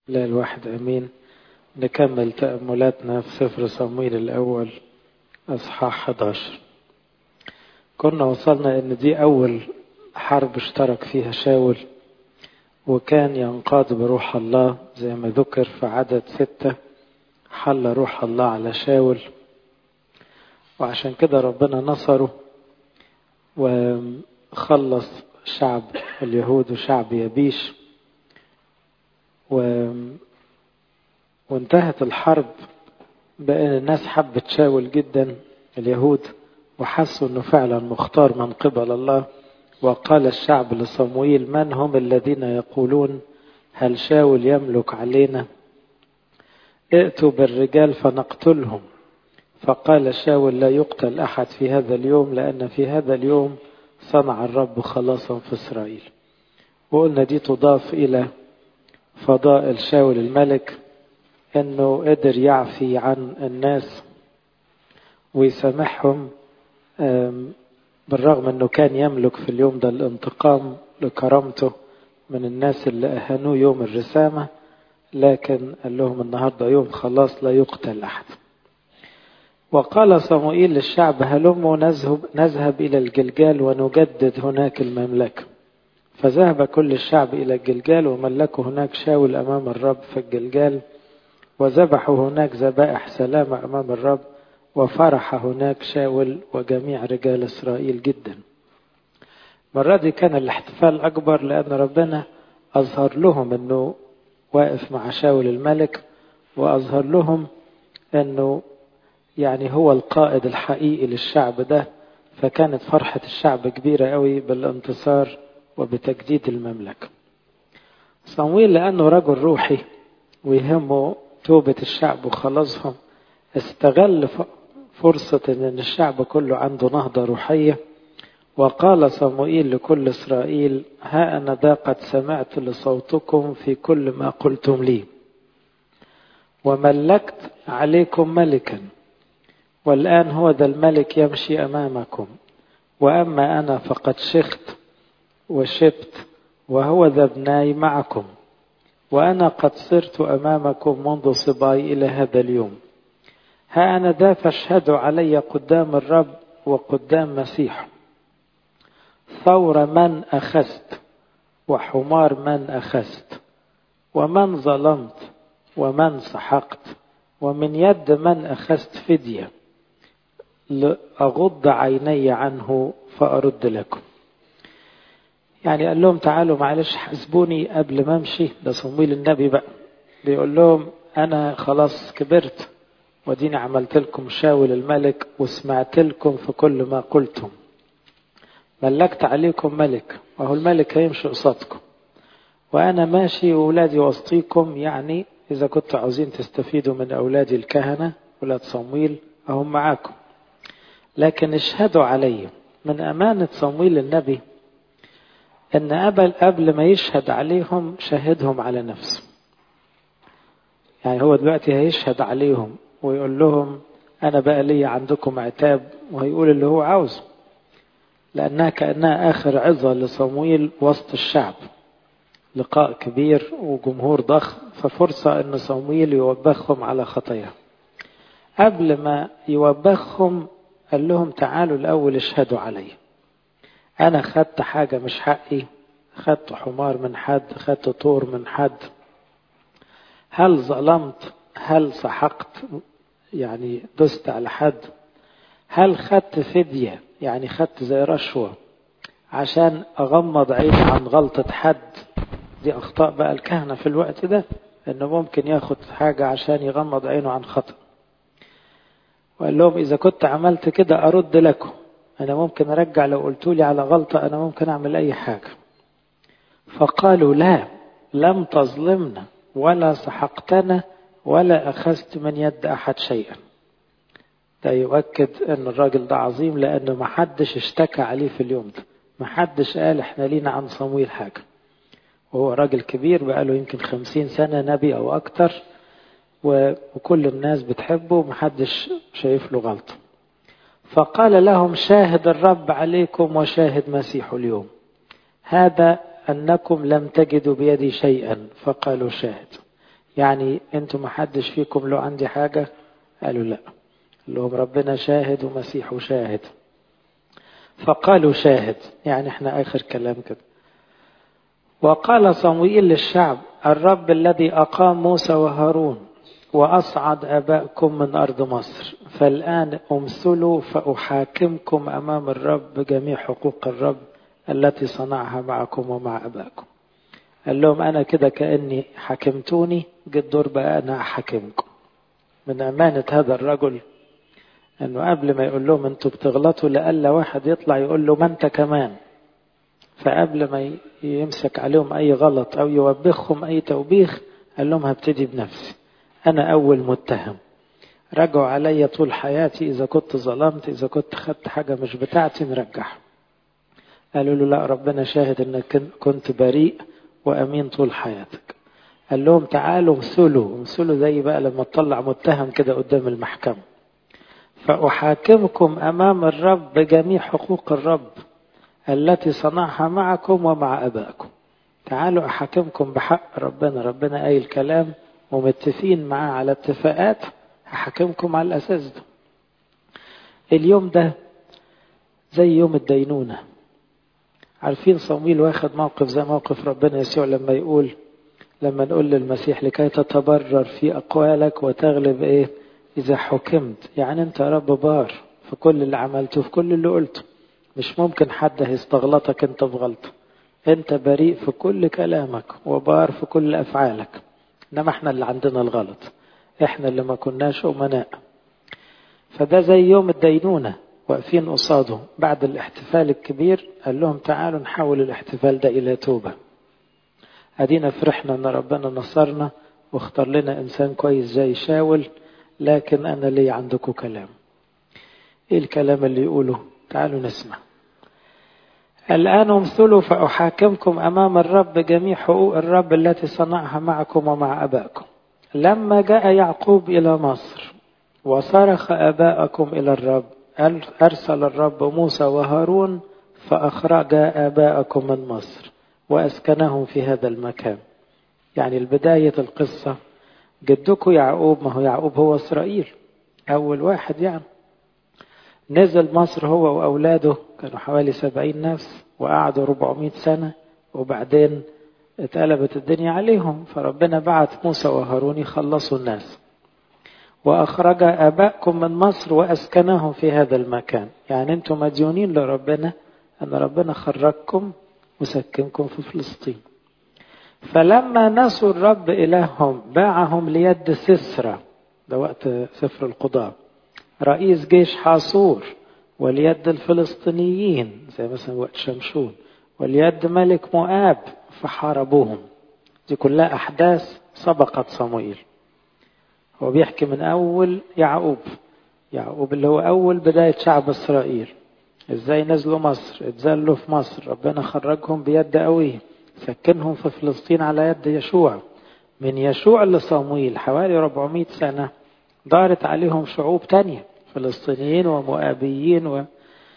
لا الواحد أمين. نكمل تأملاتنا في سفر صمويل الأول أصحاح 11. كنا وصلنا إن دي أول حرب اشترك فيها شاول، وكان ينقاد بروح الله زي ما ذكر في عدد 6. حل روح الله على شاول، وعشان كده ربنا نصره وخلص شعب اليهود وشعب يبيش. وانتهت الحرب بأن الناس حبت شاول جدا اليهود، وحسوا أنه فعلا مختار من قبل الله. وقال الشعب لصموئيل: من هم الذين يقولون هل شاول يملك علينا؟ ائتوا بالرجال فنقتلهم. فقال شاول: لا يقتل أحد في هذا اليوم، لأن في هذا اليوم صنع الرب خلاصا في إسرائيل. وقلنا دي تضاف إلى فضائل شاول الملك، أنه قدر يعفي عن الناس ويسامحهم، بالرغم أنه كان يملك في اليوم ده الانتقام لكرامته من الناس اللي أهانوه يوم الرسامة، لكن قال لهم النهاردة يوم خلاص لا يقتل أحد. وقال صموئيل للشعب: هلموا نذهب إلى الجلجال ونجدد هناك المملكة. فذهب كل الشعب إلى الجلجال، وملكوا هناك شاول أمام الرب في الجلجال، وذبحوا هناك ذبائح سلامة أمام الرب، وفرح هناك شاول وجميع رجال إسرائيل جدا. المرة دي كان الاحتفال أكبر، لأن ربنا أظهر لهم أنه واقف مع شاول الملك، وأظهر لهم أنه يعني هو القائد الحقيقي للشعب ده. فكانت فرحة الشعب كبيرة قوي بالانتصار وبتجديد المملكة. صمويل لأنه رجل روحي ويهمه توبة الشعب وخلاصهم، استغل فرصة أن الشعب كله عنده نهضة روحية. وقال صموئيل لكل إسرائيل: ها أنا ذا قد سمعت لصوتكم في كل ما قلتم لي، وملكت عليكم ملكا، والآن هو ذا الملك يمشي أمامكم، وأما أنا فقد شخت وشبت، وهو ذا ابناي معكم، وأنا قد صرت أمامكم منذ صباي إلى هذا اليوم. ها أنا ذا فاشهدوا علي قدام الرب وقدام مسيح، ثور من أخذت وحمار من أخذت، ومن ظلمت ومن سحقت، ومن يد من أخذت فدية، لأغض عيني عنه فأرد لكم. يعني قال لهم: تعالوا معلش حسبوني قبل ما امشي. ده صمويل النبي بقى بيقول لهم: أنا خلاص كبرت، وديني عملت لكم شاول الملك، وسمعت لكم في كل ما قلتم، ملكت عليكم ملك، وهو الملك هيمشي قصادكم، وأنا ماشي وأولادي وسطيكم. يعني إذا كنتوا عاوزين تستفيدوا من أولادي الكهنة أولاد صمويل أهم معاكم، لكن اشهدوا علي. من أمانة صمويل النبي أن قبل ما يشهد عليهم شهدهم على نفسه. يعني هو دلوقتي هيشهد عليهم ويقول لهم: أنا بقى لي عندكم عتاب، وهيقول اللي هو عاوزه، لأنها كأنها آخر عظة لصمويل وسط الشعب، لقاء كبير وجمهور ضخم، ففرصة أن صمويل يوبخهم على خطاياهم. قبل ما يوبخهم قال لهم: تعالوا الأول اشهدوا علي. أنا خدت حاجة مش حقي، خدت حمار من حد، خدت طور من حد، هل ظلمت؟ هل سحقت؟ يعني دست على حد؟ هل خدت فدية؟ يعني خدت زي رشوة عشان أغمض عيني عن غلطة حد؟ دي أخطاء بقى الكهنة في الوقت ده، إنه ممكن ياخد حاجة عشان يغمض عينه عن خطأ. وقال لهم: إذا كنت عملت كده أرد لكم، أنا ممكن أرجع، لو قلتولي على غلطة أنا ممكن أعمل أي حاجة. فقالوا: لا، لم تظلمنا ولا سحقتنا ولا أخذت من يد أحد شيئا. ده يؤكد أن الراجل ده عظيم، لأنه محدش اشتكى عليه في اليوم ده، محدش قال إحنا لينا عن صمويل حاجة، وهو راجل كبير بقاله يمكن 50 سنة نبي أو أكتر، وكل الناس بتحبه، محدش شايف له غلطة. فقال لهم: شاهد الرب عليكم وشاهد مسيح اليوم هذا أنكم لم تجدوا بيدي شيئا. فقالوا: شاهد. يعني انتم محدش فيكم له عندي حاجة؟ قالوا لا. قال لهم ربنا شاهد ومسيحه شاهد. فقالوا شاهد، يعني احنا آخر كلام كده. وقال صموئيل للشعب: الرب الذي أقام موسى وهارون وأصعد آبائكم من أرض مصر، فالآن أمثلوا فأحاكمكم أمام الرب بجميع حقوق الرب التي صنعها معكم ومع آبائكم. قال لهم أنا كده كأني حكمتوني، جد دور بقى أنا أحاكمكم. من أمانة هذا الرجل أنه قبل ما يقول لهم أنتوا بتغلطوا لألا واحد يطلع يقول له ما أنت كمان. فقبل ما يمسك عليهم أي غلط أو يوبخهم أي توبيخ قال لهم هبتدي بنفسي، أنا أول متهم، رجعوا علي طول حياتي، إذا كنت ظلمت إذا كنت خدت حاجة مش بتاعتي نرجعها. قالوا له لا، ربنا شاهد أنك كنت بريء وأمين طول حياتك. قال لهم تعالوا امثلوا زي بقى لما تطلع متهم كده قدام المحكمة، فأحاكمكم أمام الرب بجميع حقوق الرب التي صنعها معكم ومع أبائكم. تعالوا أحاكمكم بحق ربنا، ربنا قايل كلام ومتفقين معاه على اتفاقات، هحاكمكم على الأساس ده. اليوم ده زي يوم الدينونة. عارفين صمويل واخد موقف زي موقف ربنا يسوع لما يقول، لما نقول للمسيح لكي تتبرر في أقوالك وتغلب إيه إذا حكمت. يعني أنت يا رب بار في كل اللي عملته في كل اللي قلته، مش ممكن حد هيستغلطك أنت بغلطة. أنت بريء في كل كلامك وبار في كل أفعالك، إنما إحنا اللي عندنا الغلط، إحنا اللي ما كناش أمناء. فده زي يوم الدينونة واقفين قصاده بعد الاحتفال الكبير. قال لهم تعالوا نحول الاحتفال ده إلى توبة. أدينا فرحنا أن ربنا نصرنا واختار لنا إنسان كويس زي شاول، لكن أنا لي عندكم كلام. إيه الكلام اللي يقوله؟ تعالوا نسمع. الآن امثلوا فأحاكمكم أمام الرب بجميع حقوق الرب التي صنعها معكم ومع أبائكم. لما جاء يعقوب إلى مصر وصرخ آباءكم إلى الرب، أرسل الرب موسى وهارون فأخرج آباءكم من مصر وأسكنهم في هذا المكان. يعني البداية القصة جدكم يعقوب، ما هو يعقوب هو إسرائيل أول واحد، يعني نزل مصر هو وأولاده، كانوا حوالي 70 نفس وقعدوا 400 سنة، وبعدين اتقلبت الدنيا عليهم، فربنا بعت موسى وهارون يخلصوا الناس. وأخرج آباءكم من مصر وأسكنهم في هذا المكان. يعني أنتم مديونين لربنا أن ربنا خرجكم وسكنكم في فلسطين. فلما نسوا الرب إلههم باعهم ليد سسرى، ده وقت سفر القضاء، رئيس جيش حاصور، وليد الفلسطينيين زي مثلا وقت شمشون، وليد ملك مؤاب فحاربوهم. دي كلها أحداث سبقت صموئيل. هو بيحكي من أول يعقوب اللي هو أول بداية شعب إسرائيل، إزاي نزلوا مصر، اتذلوا في مصر، ربنا خرجهم بيد قوية، سكنهم في فلسطين على يد يشوع. من يشوع لصموئيل حوالي 400 سنة دارت عليهم شعوب تانية، فلسطينيين ومؤابيين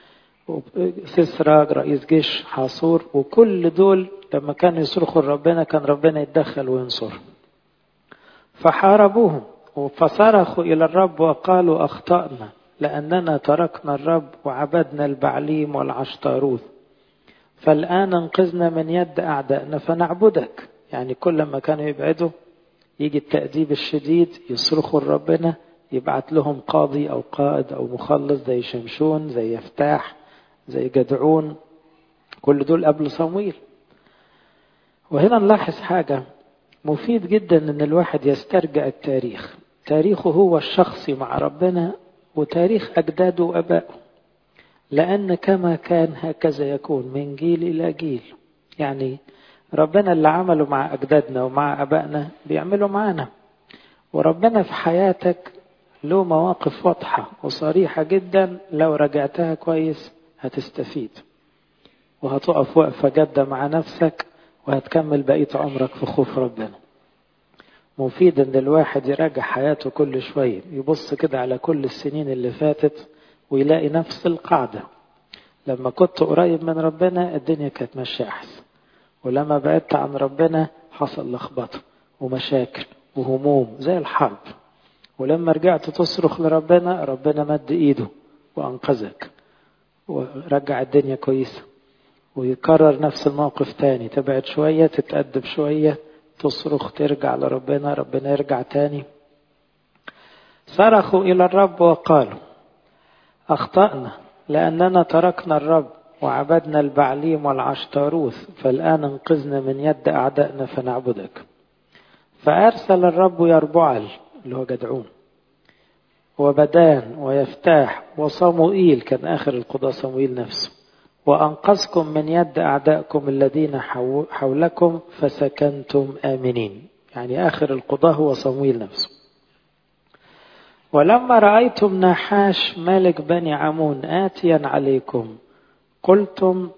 وسسرى رئيس جيش حاصور، وكل دول لما كانوا يصرخوا لربنا كان ربنا يتدخل وينصر. فحاربوهم فصرخوا إلى الرب وقالوا أخطأنا لأننا تركنا الرب وعبدنا البعليم والعشتاروث، فالآن انقذنا من يد أعدائنا فنعبدك. يعني كل ما كانوا يبعدوا يجي التأديب الشديد، يصرخوا لربنا يبعت لهم قاضي أو قائد أو مخلص زي شمشون زي يفتاح زي جدعون، كل دول قبل صموئيل. وهنا نلاحظ حاجة مفيد جدا ان الواحد يسترجع التاريخ، تاريخه هو الشخصي مع ربنا وتاريخ أجداده وأبائه، لأن كما كان هكذا يكون من جيل إلى جيل. يعني ربنا اللي عمله مع أجدادنا ومع أبائنا بيعمله معنا، وربنا في حياتك له مواقف واضحة وصريحة جدا، لو رجعتها كويس هتستفيد وهتقف وقفة جادة مع نفسك وهتكمل بقية عمرك في خوف ربنا. مفيد ان الواحد يراجع حياته كل شوية، يبص كده على كل السنين اللي فاتت ويلاقي نفس القاعدة. لما كنت قريب من ربنا الدنيا كانت ماشية أحسن، ولما بعدت عن ربنا حصل لخبطة ومشاكل وهموم زي الحرب، ولما رجعت تصرخ لربنا ربنا مد ايده وانقذك ورجع الدنيا كويسة. ويكرر نفس الموقف تاني، تبعد شوية تتأدب شوية تصرخ ترجع لربنا ربنا يرجع تاني. صرخوا إلى الرب وقالوا أخطأنا لأننا تركنا الرب وعبدنا البعليم والعشتاروث، فالآن انقذنا من يد أعدائنا فنعبدك. فأرسل الرب يربعل اللي هو جدعون وبدان ويفتاح وصموئيل، كان آخر القضاء صموئيل نفسه، وأنقذكم من يد أعدائكم الذين حولكم فسكنتم آمنين. يعني آخر القضاء هو صموئيل نفسه. ولما رأيتم نحاش ملك بني عمون آتيا عليكم قلتم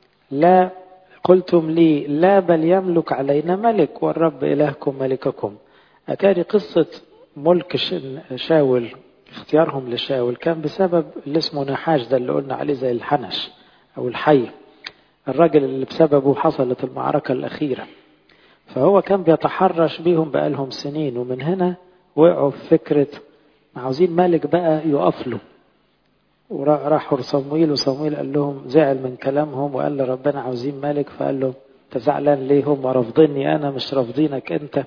لي لا بل يملك علينا ملك والرب إلهكم ملككم. أتاري قصة ملك شاول، اختيارهم لشاول كان بسبب اللي اسمه نحاش ده اللي قلنا عليه زي الحنش أو الحي، الرجل اللي بسببه حصلت المعركة الأخيرة. فهو كان بيتحرش بيهم بقالهم سنين، ومن هنا وقعوا في فكرة عاوزين ملك بقى يقف له. وراحوا صموئيل وصموئيل قال لهم، زعل من كلامهم وقال لربنا عاوزين ملك، فقال له انت زعلان ليه؟ هم رافضيني أنا مش رافضينك أنت.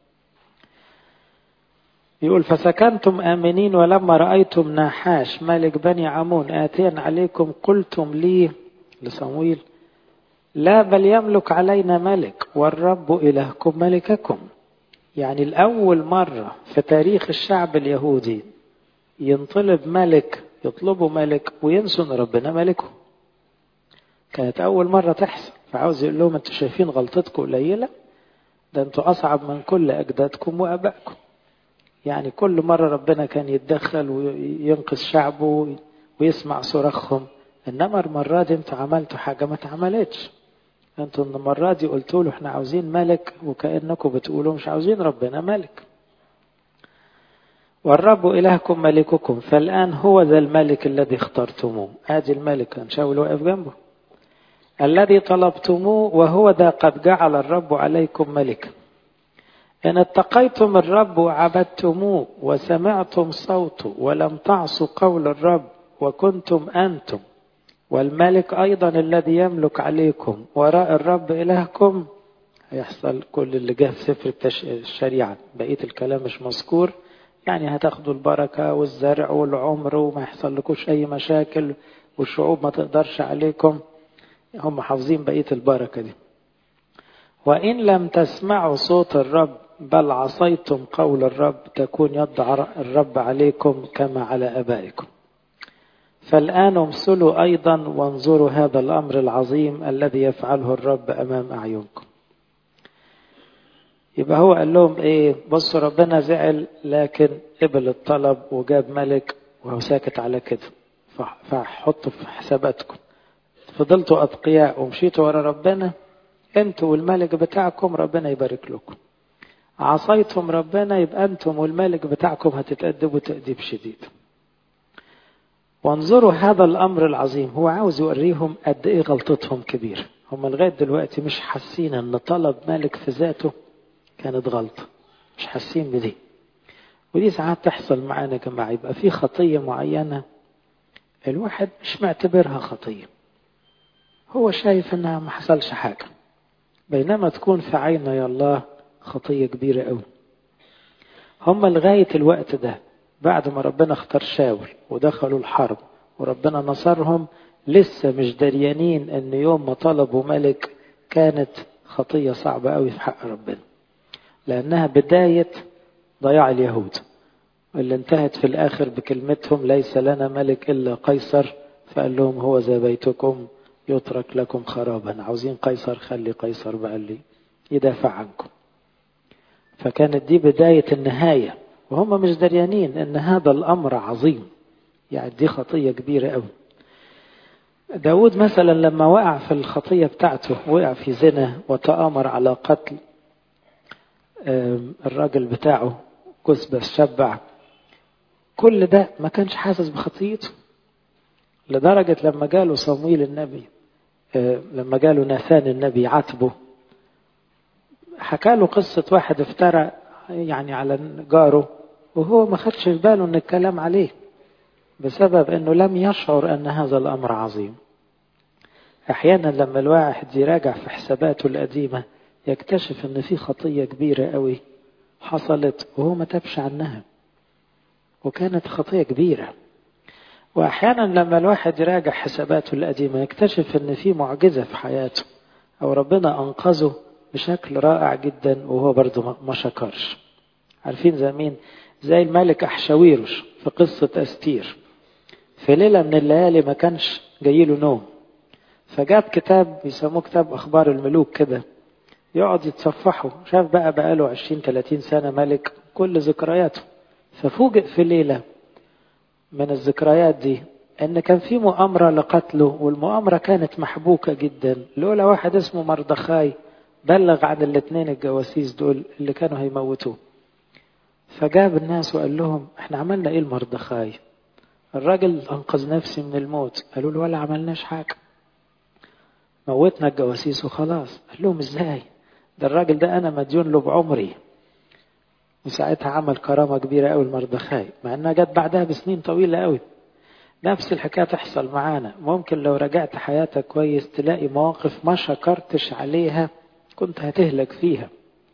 يقول فسكنتم آمنين ولما رأيتم نحاش ملك بني عمون آتيا عليكم قلتم لي لصموئيل لا بل يملك علينا ملك والرب إلهكم ملككم. يعني الأول مرة في تاريخ الشعب اليهودي ينطلب ملك، يطلبوا ملك وينسوا ان ربنا ملكه. كانت أول مرة تحصل. فعاوز يقول لهم انتوا شايفين غلطتكم قليلة؟ ده انتوا أصعب من كل أجدادكم وأبائكم. يعني كل مرة ربنا كان يتدخل وينقذ شعبه ويسمع صراخهم، إنما المرة دي انتوا عملتوا حاجة ما اتعملتش. انتوا المرة دي قلتوا له احنا عاوزين ملك، وكأنكم بتقولوا مش عاوزين ربنا ملك. والرب إلهكم ملككم فالآن هو ذا الملك الذي اخترتموه. ادي الملك كان شاول واقف جنبه، الذي طلبتموه وهو ذا قد جعل الرب عليكم ملكا. إن اتقيتم الرب وعبدتموه وسمعتم صوته ولم تعصوا قول الرب وكنتم أنتم والملك أيضا الذي يملك عليكم وراء الرب إلهكم، هيحصل كل اللي جه في سفر الشريعة. بقية الكلام مش مذكور، يعني هتاخدوا البركة والزرع والعمر وما يحصل لكوش أي مشاكل والشعوب ما تقدرش عليكم. هم حافظين بقية البركة دي. وإن لم تسمعوا صوت الرب بل عصيتم قول الرب تكون يد الرب عليكم كما على أبائكم. فالآن امثلوا أيضا وانظروا هذا الأمر العظيم الذي يفعله الرب أمام أعينكم. يبقى هو قال لهم ايه؟ بصوا ربنا زعل لكن قبل الطلب وجاب ملك وهو ساكت على كده. فحطوا في حساباتكم، فضلتوا أتقياء ومشيتوا ورا ربنا انتوا والملك بتاعكم ربنا يبارك لكم. عصيتم ربنا يبقى انتم والملك بتاعكم هتتأدبوا تأديب شديد. وانظروا هذا الأمر العظيم. هو عاوز يوريهم قد ايه غلطتهم كبيرة. هم لغاية دلوقتي مش حاسين ان طلب ملك في ذاته كانت غلطة، مش حاسين بدي. ودي ساعات تحصل معانا جماعة، يبقى في خطية معينة الواحد مش معتبرها خطية، هو شايف انها ما حصلش حاجة، بينما تكون في عيني الله خطية كبيرة قوي. هم لغاية الوقت ده بعد ما ربنا اختار شاول ودخلوا الحرب وربنا نصرهم لسه مش دريانين ان يوم ما طلبوا ملك كانت خطية صعبة قوي في حق ربنا، لأنها بداية ضياع اليهود اللي انتهت في الآخر بكلمتهم ليس لنا ملك إلا قيصر، فقال لهم هو ذا بيتكم يترك لكم خرابا. عاوزين قيصر، خلي قيصر بقى اللي يدافع عنكم. فكانت دي بداية النهاية، وهم مش دريانين ان هذا الأمر عظيم، يعني دي خطية كبيرة قوي. داود مثلا لما وقع في الخطية بتاعته، وقع في زنا وتآمر على قتل الراجل بتاعه كسبة الشبع، كل ده ما كانش حاسس بخطيته، لدرجة لما جاله صمويل النبي، لما جاله ناثان النبي عاتبه، حكى له قصة واحد افترى يعني على جاره وهو ما خدش في باله ان الكلام عليه، بسبب انه لم يشعر ان هذا الامر عظيم. احيانا لما الواحد يراجع في حساباته القديمة يكتشف ان في خطية كبيرة قوي حصلت وهو ما تابش عنها، وكانت خطية كبيرة. واحيانا لما الواحد يراجع حساباته القديمة يكتشف ان في معجزة في حياته او ربنا انقذه بشكل رائع جدا وهو برضه ما شكرش. عارفين زي مين؟ زي الملك أحشاويروش في قصة أستير. في ليلة من الليالي ما كانش جايله نوم، فجاب كتاب يسموه كتاب أخبار الملوك كده، يقعد يتصفحه. شاف بقى له 20-30 سنة ملك كل ذكرياته، ففوجئ في ليلة من الذكريات دي ان كان في مؤامرة لقتله، والمؤامرة كانت محبوكة جدا. لولا واحد اسمه مردخاي بلغ عن الاثنين الجواسيس دول اللي كانوا هيموتوه، فجاب الناس وقال لهم احنا عملنا ايه لمردخاي؟ الراجل انقذ نفسي من الموت. قالوا له ولا عملناش حاجة، موتنا الجواسيس وخلاص. قال لهم ازاي؟ ده الراجل ده انا مديون له بعمري. وساعتها عمل كرامة كبيرة قوي لمردخاي، مع انها جت بعدها بسنين طويلة قوي. نفس الحكاية تحصل معانا. ممكن لو رجعت حياتك كويس تلاقي مواقف ما شكرتش عليها كنت هتهلك فيها،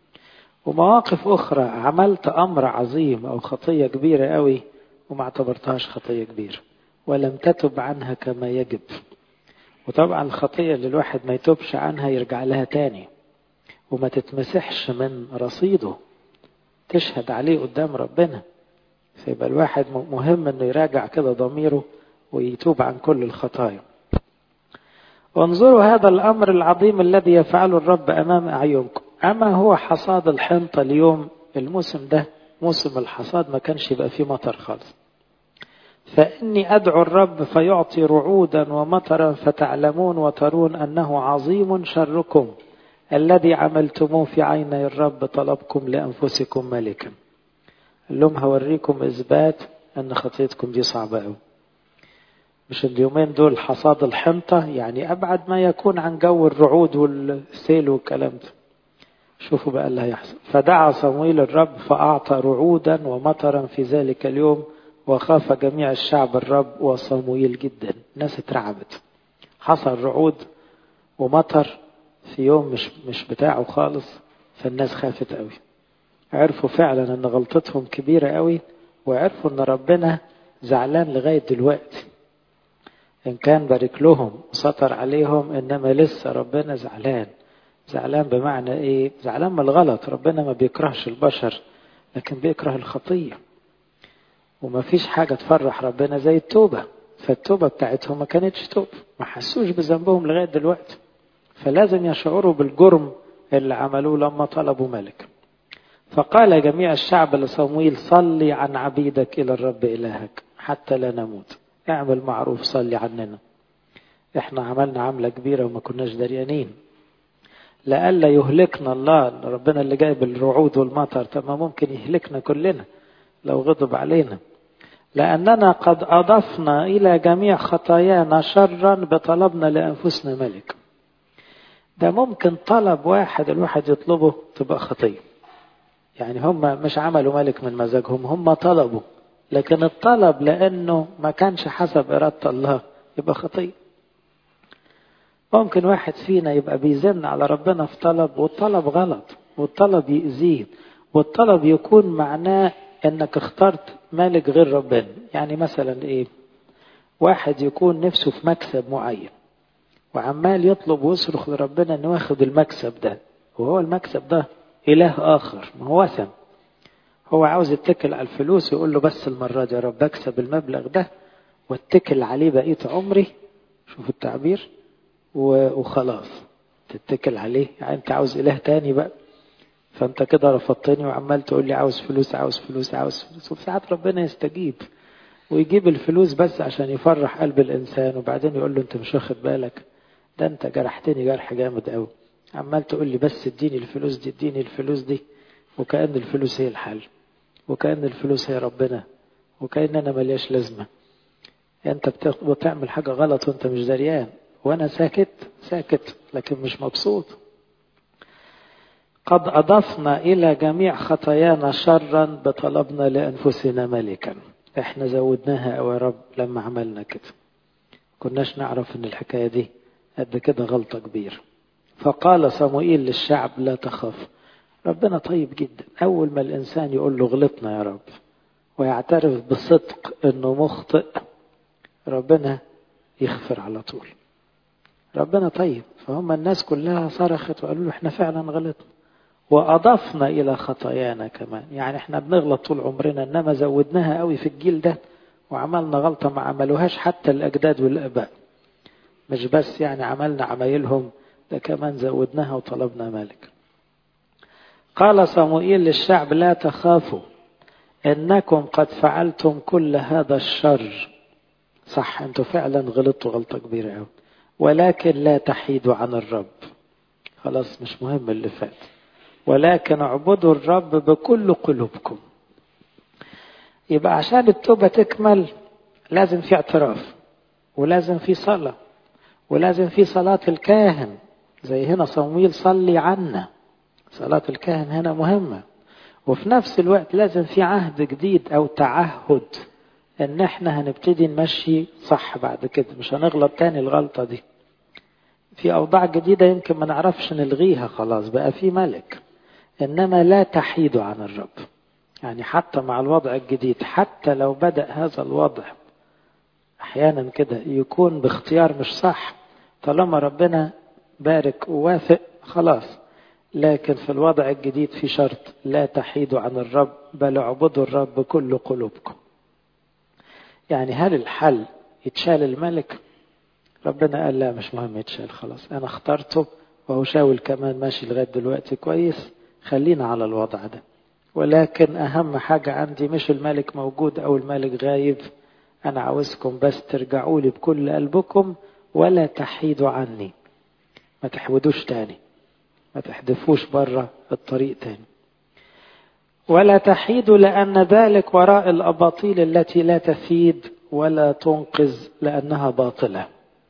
ومواقف أخرى عملت أمر عظيم أو خطية كبيرة قوي وما اعتبرتهاش خطية كبيرة ولم تتب عنها كما يجب. وطبعا الخطية اللي الواحد ما يتوبش عنها يرجع لها تاني وما تتمسحش من رصيده، تشهد عليه قدام ربنا. فيبقى الواحد مهم انه يراجع كده ضميره ويتوب عن كل الخطايا. وانظروا هذا الأمر العظيم الذي يفعله الرب أمام أعينكم. أما هو حصاد الحنطة اليوم، الموسم ده موسم الحصاد ما كانش يبقى فيه مطر خالص. فإني أدعو الرب فيعطي رعودا ومطرا فتعلمون وترون أنه عظيم شركم الذي عملتموه في عيني الرب، طلبكم لأنفسكم ملكا. قال لهم هوريكم إثبات أن خطيتكم دي صعبة أوي. مش اليومين دول حصاد الحنطة، يعني أبعد ما يكون عن جو الرعود والسيل والكلام ده. شوفوا بقى اللي هيحصل. فدعا صمويل الرب فأعطى رعودا ومطرا في ذلك اليوم، وخاف جميع الشعب الرب وصمويل جدا. الناس اترعبت. حصل رعود ومطر في يوم مش بتاعه خالص، فالناس خافت قوي. عرفوا فعلا ان غلطتهم كبيرة قوي، وعرفوا ان ربنا زعلان لغاية دلوقتي. إن كان بارك لهم وسطر عليهم، إنما لسه ربنا زعلان. زعلان بمعنى إيه؟ زعلان من الغلط. ربنا ما بيكرهش البشر لكن بيكره الخطية، وما فيش حاجة تفرح ربنا زي التوبة. فالتوبة بتاعتهم ما كانتش توبة، ما حسوش بذنبهم لغاية دلوقتي، فلازم يشعروا بالجرم اللي عملوه لما طلبوا ملك. فقال جميع الشعب لصمويل صلي عن عبيدك إلى الرب إلهك حتى لا نموت. اعمل معروف، صلي عننا. احنا عملنا عملة كبيرة وما كناش دريانين، لألا يهلكنا الله. ربنا اللي جايب الرعود والمطر، طب ما ممكن يهلكنا كلنا لو غضب علينا. لأننا قد أضفنا إلى جميع خطايانا شرا بطلبنا لأنفسنا ملك. ده ممكن طلب واحد الواحد يطلبه تبقى خطية. يعني هم مش عملوا ملك من مزاجهم، هم طلبوا، لكن الطلب لأنه ما كانش حسب إرادة الله يبقى خطية. ممكن واحد فينا يبقى بيزن على ربنا في طلب، والطلب غلط، والطلب يأذيه، والطلب يكون معناه انك اخترت مالك غير ربنا. يعني مثلا ايه؟ واحد يكون نفسه في مكسب معين وعمال يطلب ويصرخ لربنا انه ياخد المكسب ده، وهو المكسب ده اله اخر، ما هو وثن. هو عاوز يتكل على الفلوس، يقول له بس المرة دي يا رب اكسب المبلغ ده واتكل عليه بقية عمري. شوف التعبير. وخلاص تتكل عليه. يعني انت عاوز اله تاني بقى، فانت كده رفضتني وعمال تقول لي عاوز فلوس عاوز فلوس عاوز فلوس. وفي ساعات ربنا يستجيب ويجيب الفلوس بس عشان يفرح قلب الانسان، وبعدين يقول له انت مش واخد بالك، ده انت جرحتني جرح جامد قوي، عمال تقول لي بس اديني الفلوس دي اديني الفلوس دي، وكأن الفلوس هي الحل، وكأن الفلوس هي ربنا، وكأن انا ملياش لازمة. انت بتعمل حاجة غلط وانت مش دريان، وانا ساكت ساكت لكن مش مبسوط. قد أضفنا إلى جميع خطايانا شرا بطلبنا لأنفسنا ملكا. احنا زودناها يا رب لما عملنا كده، كناش نعرف ان الحكاية دي قد كده غلطة كبيرة. فقال صموئيل للشعب لا تخاف. ربنا طيب جدا، أول ما الإنسان يقول له غلطنا يا رب ويعترف بصدق انه مخطئ، ربنا يغفر على طول. ربنا طيب. فهم الناس كلها صرخت وقالوا له احنا فعلا غلطنا، وأضفنا إلى خطايانا كمان. يعني احنا بنغلط طول عمرنا، انما زودناها قوي في الجيل ده وعملنا غلطة ما عملوهاش حتى الأجداد والآباء. مش بس يعني عملنا عمايلهم، ده كمان زودناها وطلبنا ملك. قال صموئيل للشعب لا تخافوا، إنكم قد فعلتم كل هذا الشر. صح، انتوا فعلا غلطوا غلطة كبيرة قوي، ولكن لا تحيدوا عن الرب. خلاص مش مهم اللي فات، ولكن اعبدوا الرب بكل قلوبكم. يبقى عشان التوبة تكمل لازم في اعتراف، ولازم في صلاة، ولازم في صلاة الكاهن. زي هنا صمويل صلي عنا، صلاة الكاهن هنا مهمة. وفي نفس الوقت لازم في عهد جديد أو تعهد ان احنا هنبتدي نمشي صح بعد كده، مش هنغلط تاني الغلطة دي. في أوضاع جديدة يمكن ما نعرفش نلغيها، خلاص بقى في ملك، إنما لا تحيدوا عن الرب. يعني حتى مع الوضع الجديد، حتى لو بدأ هذا الوضع أحيانا كده يكون باختيار مش صح، طالما ربنا بارك ووافق خلاص. لكن في الوضع الجديد في شرط، لا تحيدوا عن الرب بل اعبدوا الرب بكل قلوبكم. يعني هل الحل يتشال الملك؟ ربنا قال لا مش مهم يتشال، خلاص أنا اخترته، وهو شاول كمان ماشي لغاية دلوقتي كويس، خلينا على الوضع ده. ولكن أهم حاجة عندي مش الملك موجود أو الملك غايب، أنا عاوزكم بس ترجعوا لي بكل قلبكم ولا تحيدوا عني. ما تحودوش تاني، ما تحدفوش برا الطريق تاني. ولا تحيدوا لأن ذلك وراء الأباطيل التي لا تفيد ولا تنقذ لأنها باطلة.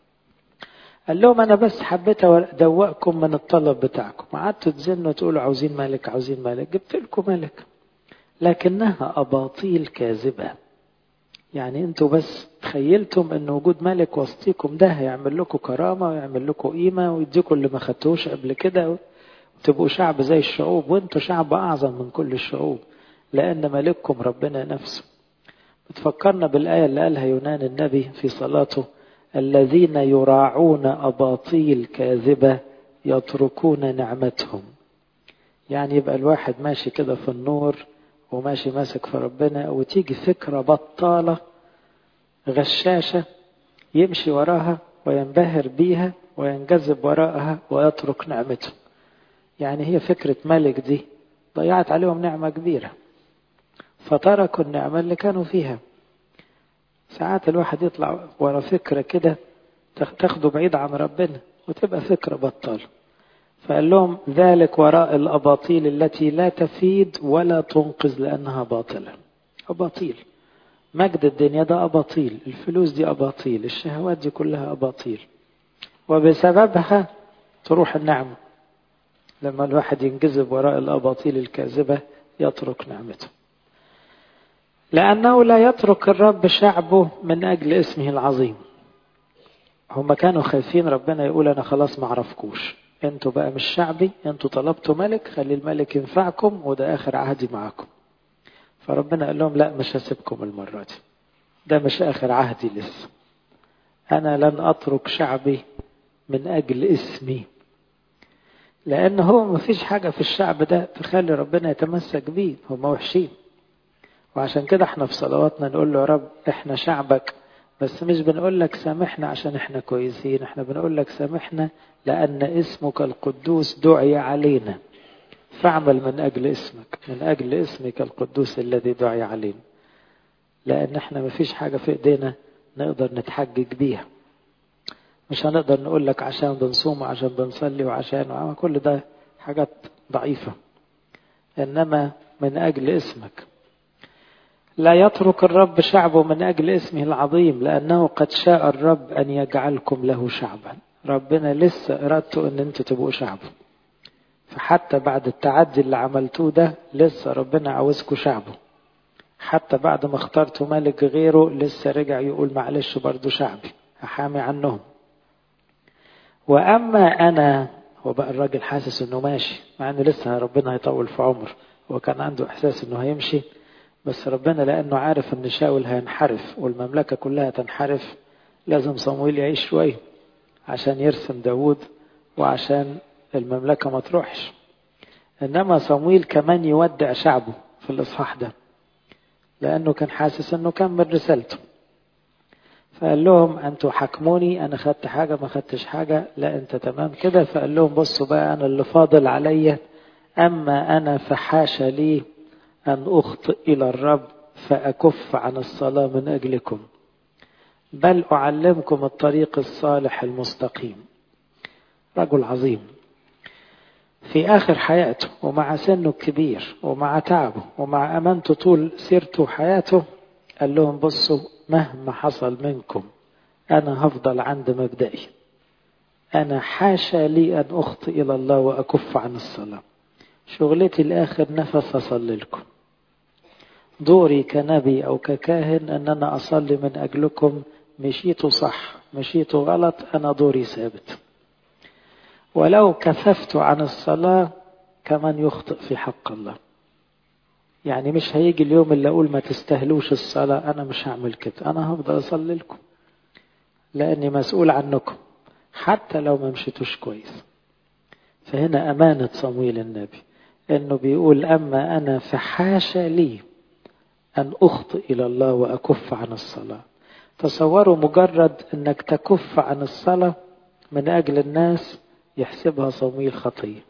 قال لهم أنا بس حبيت أدوقكم من الطلب بتاعكم، قعدتوا تزنوا تقولوا عاوزين ملك عاوزين ملك، جبت لكم ملك لكنها أباطيل كاذبة. يعني انتوا بس تخيلتم ان وجود ملك وسطيكم ده هيعمل لكم كرامة ويعمل لكم قيمة ويديكم اللي ما خدتوش قبل كده وتبقوا شعب زي الشعوب، وانتوا شعب أعظم من كل الشعوب لأن ملككم ربنا نفسه. بتفكرنا بالآية اللي قالها يونان النبي في صلاته: الذين يراعون أباطيل كاذبة يتركون نعمتهم. يعني يبقى الواحد ماشي كده في النور وماشي ماسك في ربنا، وتيجي فكرة بطالة غشاشة يمشي وراها وينبهر بيها وينجذب وراءها ويترك نعمته. يعني هي فكرة ملك دي ضيعت عليهم نعمة كبيرة فتركوا النعمة اللي كانوا فيها. ساعات الواحد يطلع ورا فكرة كده تاخده بعيد عن ربنا وتبقى فكرة بطالة. فقال لهم ذلك وراء الأباطيل التي لا تفيد ولا تنقذ لأنها باطلة. أباطيل، مجد الدنيا ده أباطيل، الفلوس دي أباطيل، الشهوات دي كلها أباطيل، وبسببها تروح النعمة. لما الواحد ينجذب وراء الأباطيل الكاذبة يترك نعمته. لأنه لا يترك الرب شعبه من أجل اسمه العظيم. هم كانوا خايفين ربنا يقول أنا خلاص ما عرفكوش، انتوا بقى مش شعبي، انتوا طلبتوا ملك، خلي الملك ينفعكم وده آخر عهدي معكم. فربنا قال لهم لا مش هسيبكم المرة دي، ده مش آخر عهدي لسه. أنا لن أترك شعبي من أجل اسمي، لأن هو ما فيش حاجة في الشعب ده تخلي ربنا يتمسك بيه، هم وحشين. وعشان كده احنا في صلواتنا نقول له يا رب احنا شعبك، بس مش بنقول لك سامحنا عشان احنا كويسين، احنا بنقول لك سامحنا لأن اسمك القدوس دعي علينا، فاعمل من أجل اسمك، من أجل اسمك القدوس الذي دعي علينا. لأن احنا ما فيش حاجة في ايدينا نقدر نتحجج بيها، مش هنقدر نقول لك عشان بنصوم وعشان بنصلي وعشان كل ده حاجات ضعيفة، إنما من أجل اسمك. لا يترك الرب شعبه من أجل اسمه العظيم، لأنه قد شاء الرب أن يجعلكم له شعبا. ربنا لسه إرادته أن أنتوا تبقوا شعبه، فحتى بعد التعدي اللي عملتوه ده لسه ربنا عاوزكوا شعبه. حتى بعد ما اخترتوا ملك غيره لسه رجع يقول معلش برضو شعبي هحامي عنهم. وأما أنا، هو بقى الراجل حاسس انه ماشي مع انه لسه ربنا هيطول في عمر. هو كان عنده احساس انه هيمشي، بس ربنا لانه عارف ان شاول هينحرف والمملكة كلها تنحرف لازم صمويل يعيش شوية عشان يرسم داود وعشان المملكة ما تروحش. انما صمويل كمان يودع شعبه في الاصحاح ده لانه كان حاسس انه كمل رسالته. فقال لهم انتوا حكموني، انا خدت حاجة ما خدتش حاجة، لا انت تمام كده. فقال لهم بصوا بقى انا اللي فاضل عليا، اما انا فحاشا لي ان اخطئ الى الرب فاكف عن الصلاة من اجلكم، بل اعلمكم الطريق الصالح المستقيم. رجل عظيم في آخر حياته ومع سنه الكبير ومع تعبه ومع أمانته طول سيرته وحياته قال لهم بصوا مهما حصل منكم أنا هفضل عند مبدئي، أنا حاشا لي أن أخطئ إلى الله وأكف عن الصلاة. شغلتي الآخر نفس أصلي لكم، دوري كنبي أو ككاهن أن أنا أصلي من أجلكم. مشيتوا صح مشيتوا غلط أنا دوري ثابت. ولو كففت عن الصلاة كمان يخطئ في حق الله. يعني مش هيجي اليوم اللي أقول ما تستهلوش الصلاة، أنا مش هعمل كده، أنا هفضل أصلي لكم لأني مسؤول عنكم حتى لو ما مشيتوش كويس. فهنا أمانة صمويل النبي إنه بيقول أما أنا فحاشا لي أن أخطئ إلى الله وأكف عن الصلاة. تصوروا مجرد أنك تكف عن الصلاة من أجل الناس يحسبها صمويل خطية.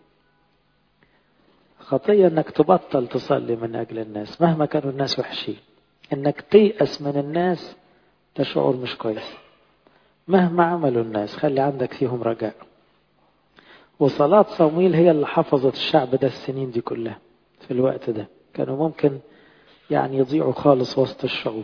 خطية أنك تبطل تصلي من أجل الناس مهما كانوا الناس وحشين، أنك تيأس من الناس تشعر مش كويس مهما عملوا الناس، خلي عندك فيهم رجاء. وصلاة صمويل هي اللي حفظت الشعب ده السنين دي كلها. في الوقت ده كانوا ممكن يعني يضيعوا خالص وسط الشعوب.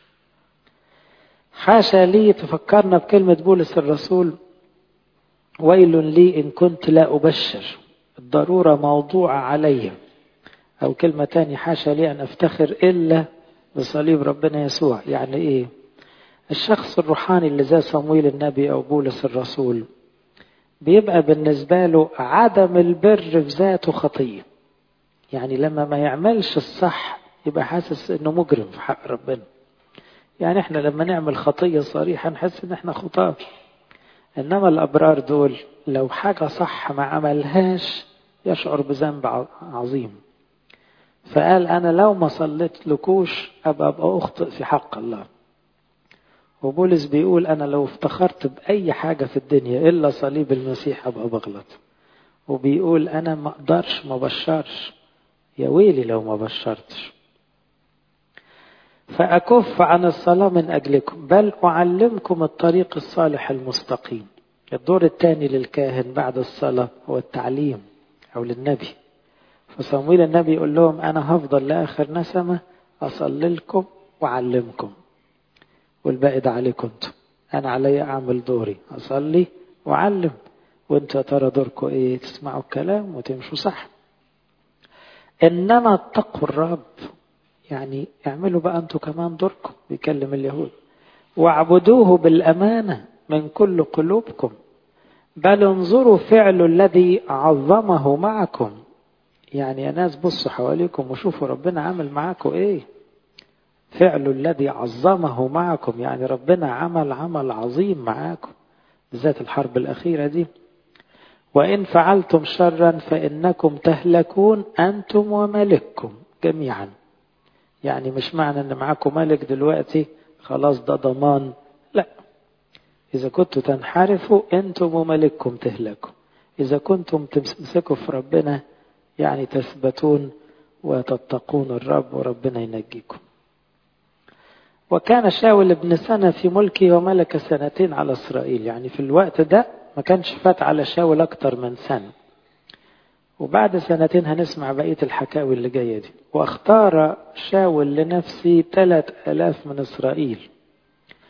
حاشا لي تفكرنا بكلمة بولس الرسول ويل لي إن كنت لا أبشر، الضرورة موضوع علي. أو كلمة تاني حاشا لي أن أفتخر إلا بصليب ربنا يسوع. يعني إيه؟ الشخص الروحاني اللي زي صمويل النبي أو بولس الرسول بيبقى بالنسبة له عدم البر في ذاته خطية. يعني لما ما يعملش الصح يبقى حاسس إنه مجرم في حق ربنا. يعني إحنا لما نعمل خطية صريحة نحس إن إحنا خطاة، إنما الأبرار دول لو حاجة صح ما عملهاش يشعر بذنب عظيم. فقال أنا لو ما صليت لكوش أبقى أخطئ في حق الله. وبولس بيقول أنا لو افتخرت بأي حاجة في الدنيا إلا صليب المسيح أبقى بغلط. وبيقول أنا ما أقدرش ما بشرش، يا ويلي لو ما بشرتش. فأكف عن الصلاة من أجلكم بل أعلمكم الطريق الصالح المستقيم. الدور الثاني للكاهن بعد الصلاة هو التعليم أو للنبي. فصمويل النبي يقول لهم أنا هفضل لآخر نسمة أصلي لكم وأعلمكم، والباقي ده عليكم انتم. أنا علي أعمل دوري أصلي وأعلم، وانتوا ترى دوركم إيه؟ تسمعوا الكلام وتمشوا صح. إنما اتقوا الرب، يعني اعملوا بقى انتوا كمان دوركم. بيكلم اليهود واعبدوه بالأمانة من كل قلوبكم بل انظروا فعل الذي عظمه معكم. يعني يا ناس بصوا حواليكم وشوفوا ربنا عمل معاكم ايه. فعل الذي عظمه معكم يعني ربنا عمل عظيم معاكم، بالذات الحرب الأخيرة دي. وإن فعلتم شرا فإنكم تهلكون أنتم وملككم جميعا. يعني مش معنى ان معاكم ملك دلوقتي خلاص ده ضمان، لا. إذا كنتم تنحرفوا أنتم وملككم تهلكوا، إذا كنتم تمسكوا في ربنا يعني تثبتون وتتقون الرب وربنا ينجيكم. وكان شاول ابن سنة في ملكه وملك 2 على إسرائيل. يعني في الوقت ده ما كانش فات على شاول أكتر من سنة، وبعد 2 هنسمع بقية الحكاوي اللي جاية دي. واختار شاول لنفسه 3000 من إسرائيل،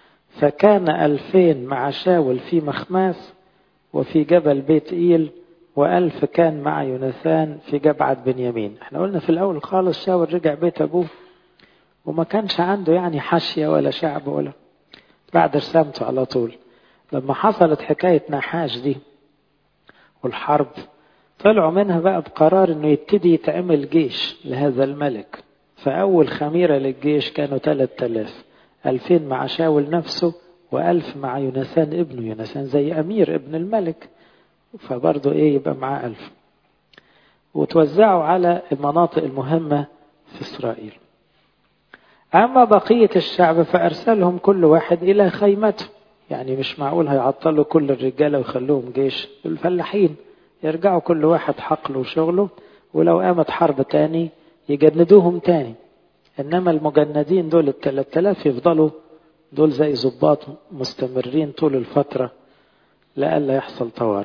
فكان 2000 مع شاول في مخماس وفي جبل بيت إيل و1000 كان مع يوناثان في جبعة بنيامين. احنا قلنا في الأول خالص شاول رجع بيت أبوه وما كانش عنده يعني حاشية ولا شعب ولا بعد رسامته على طول. لما حصلت حكاية نحاش دي والحرب طلعوا منها بقى بقرار انه يبتدي يتعمل جيش لهذا الملك. فأول خميرة للجيش كانوا 3000، 2000 مع شاول نفسه و1000 مع يوناثان ابنه. يوناثان زي أمير ابن الملك، فبرضه يبقى معاه 1000. وتوزعوا على المناطق المهمة في إسرائيل. أما بقية الشعب فأرسلهم كل واحد إلى خيمته. يعني مش معقول هيعطلوا كل الرجالة ويخلوهم جيش. الفلاحين يرجعوا كل واحد حقله وشغله، ولو قامت حرب تاني يجندوهم تاني. إنما المجندين دول 3000 يفضلوا دول زي ضباط مستمرين طول الفترة لئلا يحصل طوارئ.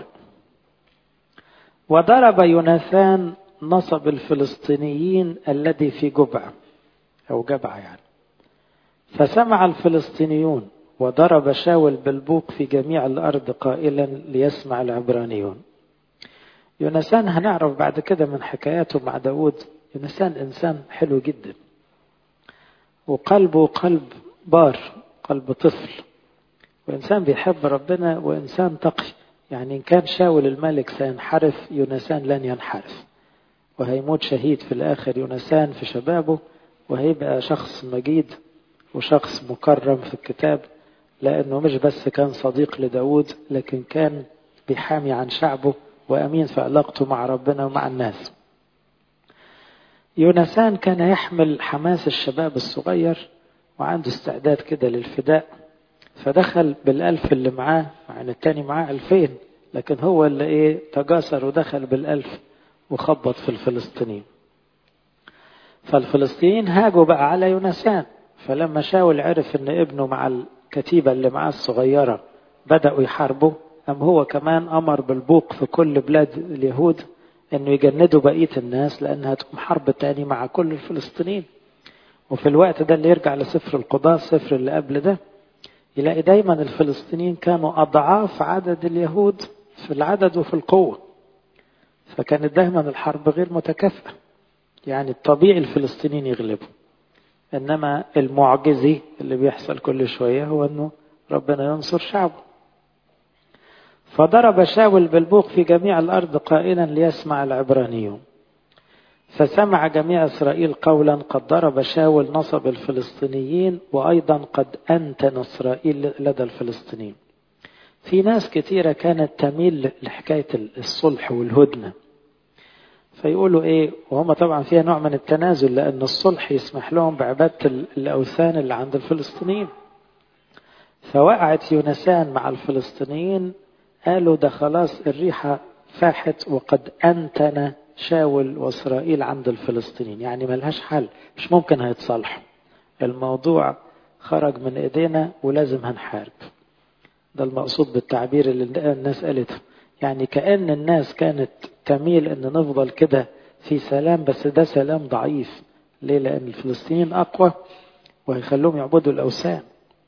وضرب يوناثان نصب الفلسطينيين الذي في جبعة أو جبعة يعني. فسمع الفلسطينيون وضرب شاول بالبوق في جميع الأرض قائلا ليسمع العبرانيون. يوناثان هنعرف بعد كده من حكاياته مع داود، يوناثان إنسان حلو جدا وقلبه قلب بار، قلب طفل، وإنسان بيحب ربنا وإنسان تقي. يعني إن كان شاول الملك سينحرف، يوناثان لن ينحرف، وهيموت شهيد في الآخر يوناثان في شبابه، وهيبقى شخص مجيد وشخص مكرم في الكتاب، لأنه مش بس كان صديق لداود لكن كان بيحامي عن شعبه وأمين في علاقته مع ربنا ومع الناس. يوناثان كان يحمل حماس الشباب الصغير وعنده استعداد كده للفداء، فدخل بال1000 اللي معاه، مع ان التاني معاه 2000، لكن هو اللي تجاسر ودخل بال1000 وخبط في الفلسطينيين. فالفلسطينيين هاجوا بقى على يوناثان. فلما شاول عرف ان ابنه مع الكتيبة اللي معاه الصغيرة بدأوا يحاربوا، أم هو كمان أمر بالبوق في كل بلاد اليهود انه يجندوا بقية الناس، لانها تقوم حرب تاني مع كل الفلسطينيين. وفي الوقت ده اللي يرجع لسفر القضاء، السفر اللي قبل ده، يلاقي دايما الفلسطينيين كانوا أضعاف عدد اليهود في العدد وفي القوة، فكانت دايما الحرب غير متكافئة. يعني الطبيعي الفلسطينيين يغلبوا، إنما المعجزي اللي بيحصل كل شوية هو أنه ربنا ينصر شعبه. فضرب شاول بالبوق في جميع الأرض قائلا ليسمع العبرانيون. فسمع جميع إسرائيل قولا قد ضرب شاول نصب الفلسطينيين، وأيضا قد أنتن إسرائيل لدى الفلسطينيين. في ناس كتيرة كانت تميل لحكاية الصلح والهدنة، فيقولوا وهم طبعا فيها نوع من التنازل، لأن الصلح يسمح لهم بعبادة الأوثان اللي عند الفلسطينيين. فوقعت يوناثان مع الفلسطينيين، قالوا ده خلاص الريحة فاحت، وقد أنتن شاول وإسرائيل عند الفلسطينيين. يعني ملهاش حل، مش ممكن هيتصالحوا، الموضوع خرج من ايدينا ولازم هنحارب. ده المقصود بالتعبير اللي الناس قالته. يعني كأن الناس كانت تميل ان نفضل كده في سلام، بس ده سلام ضعيف. ليه؟ لأن الفلسطينيين أقوى وهيخلوهم يعبدوا الأوثان،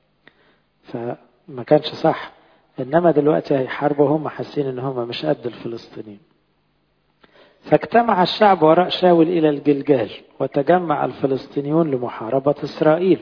فما كانش صح. إنما دلوقتي هيحاربوا هم حاسين ان هم مش قد الفلسطينيين. فاجتمع الشعب وراء شاول إلى الجلجال، وتجمع الفلسطينيون لمحاربة إسرائيل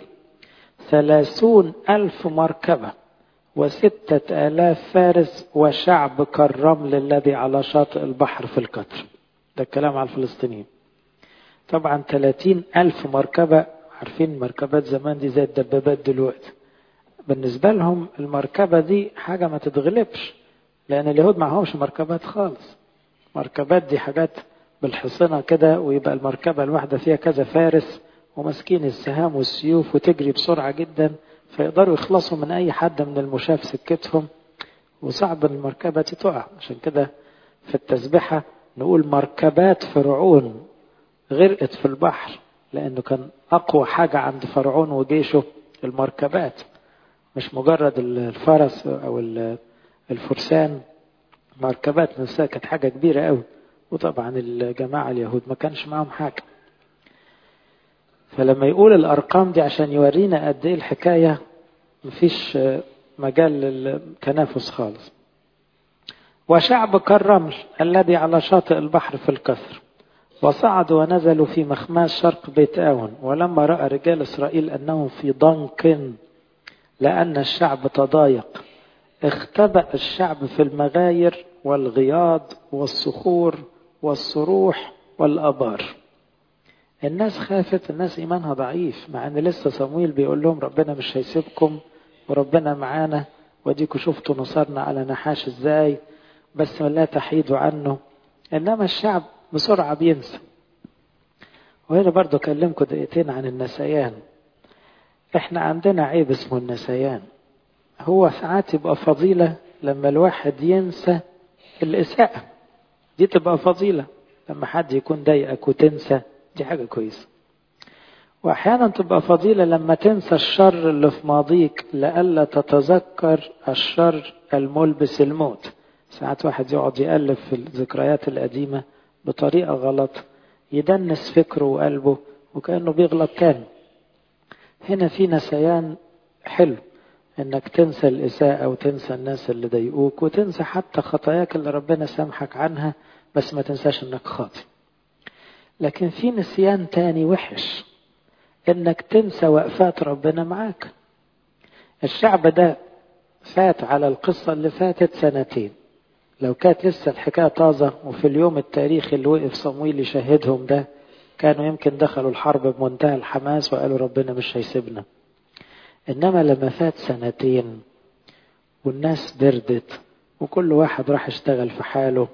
30,000 مركبة و6,000 فارس وشعب كالرمل الذي على شاطئ البحر في القطر. ده الكلام على الفلسطينيين. طبعا 30,000 مركبة، عارفين مركبات زمان دي زي الدبابات دلوقتي. بالنسبة لهم المركبة دي حاجة ما تتغلبش، لأن اليهود معهمش مركبات خالص. مركبات دي حاجات بالحصنة كده، ويبقى المركبة الواحدة فيها كذا فارس ومسكين السهام والسيوف وتجري بسرعة جدا، فيقدروا يخلصوا من أي حد من المشاة في سكتهم، وصعب المركبة تقع. عشان كده في التسبيحة نقول مركبات فرعون غرقت في البحر، لأنه كان أقوى حاجة عند فرعون وجيشه المركبات، مش مجرد الفرس أو الفرسان. مركبات نفسها كانت حاجة كبيرة قوي. وطبعا الجماعة اليهود ما كانش معهم حاجة. فلما يقول الأرقام دي عشان يورينا قد إيه الحكاية مفيش مجال للتنافس خالص. وشعب كالرمل الذي على شاطئ البحر في الكثر. وصعدوا ونزلوا في مخماس شرق بيت آون. ولما رأى رجال إسرائيل أنهم في ضنك لأن الشعب تضايق، اختبأ الشعب في المغاير والغياض والصخور والصروح والأبار. الناس خافت، الناس إيمانها ضعيف، مع أن لسه صمويل بيقول لهم ربنا مش هيسيبكم وربنا معانا، وديكوا شفتوا نصرنا على نحاش ازاي، بس لا تحيدوا عنه. إنما الشعب بسرعة بينسى. وهنا برضو أكلمكم دقيقتين عن النسيان. احنا عندنا عيب اسمه النسيان. هو ساعات يبقى فضيلة لما الواحد ينسى الإساءة، دي تبقى فضيلة. لما حد يكون ضايقك وتنسى، دي حاجة كويسة. وأحيانا تبقى فضيلة لما تنسى الشر اللي في ماضيك لألا تتذكر الشر الملبس الموت. ساعات واحد يقعد يألف في الذكريات القديمة بطريقة غلط، يدنس فكره وقلبه وكأنه بيغلط تاني. هنا في نسيان حلو، انك تنسى الإساءة وتنسى الناس اللي ضايقوك وتنسى حتى خطاياك اللي ربنا سامحك عنها، بس ما تنساش انك خاطئ. لكن في نسيان تاني وحش، انك تنسى وقفات ربنا معاك. الشعب ده فات على القصة اللي فاتت 2 سنين. لو كانت لسه الحكاية طازة وفي اليوم التاريخي اللي وقف صمويل يشهدهم ده، كانوا يمكن دخلوا الحرب بمنتهى الحماس وقالوا ربنا مش هيسيبنا. إنما لما فات 2 سنين والناس بردت وكل واحد راح اشتغل في حاله،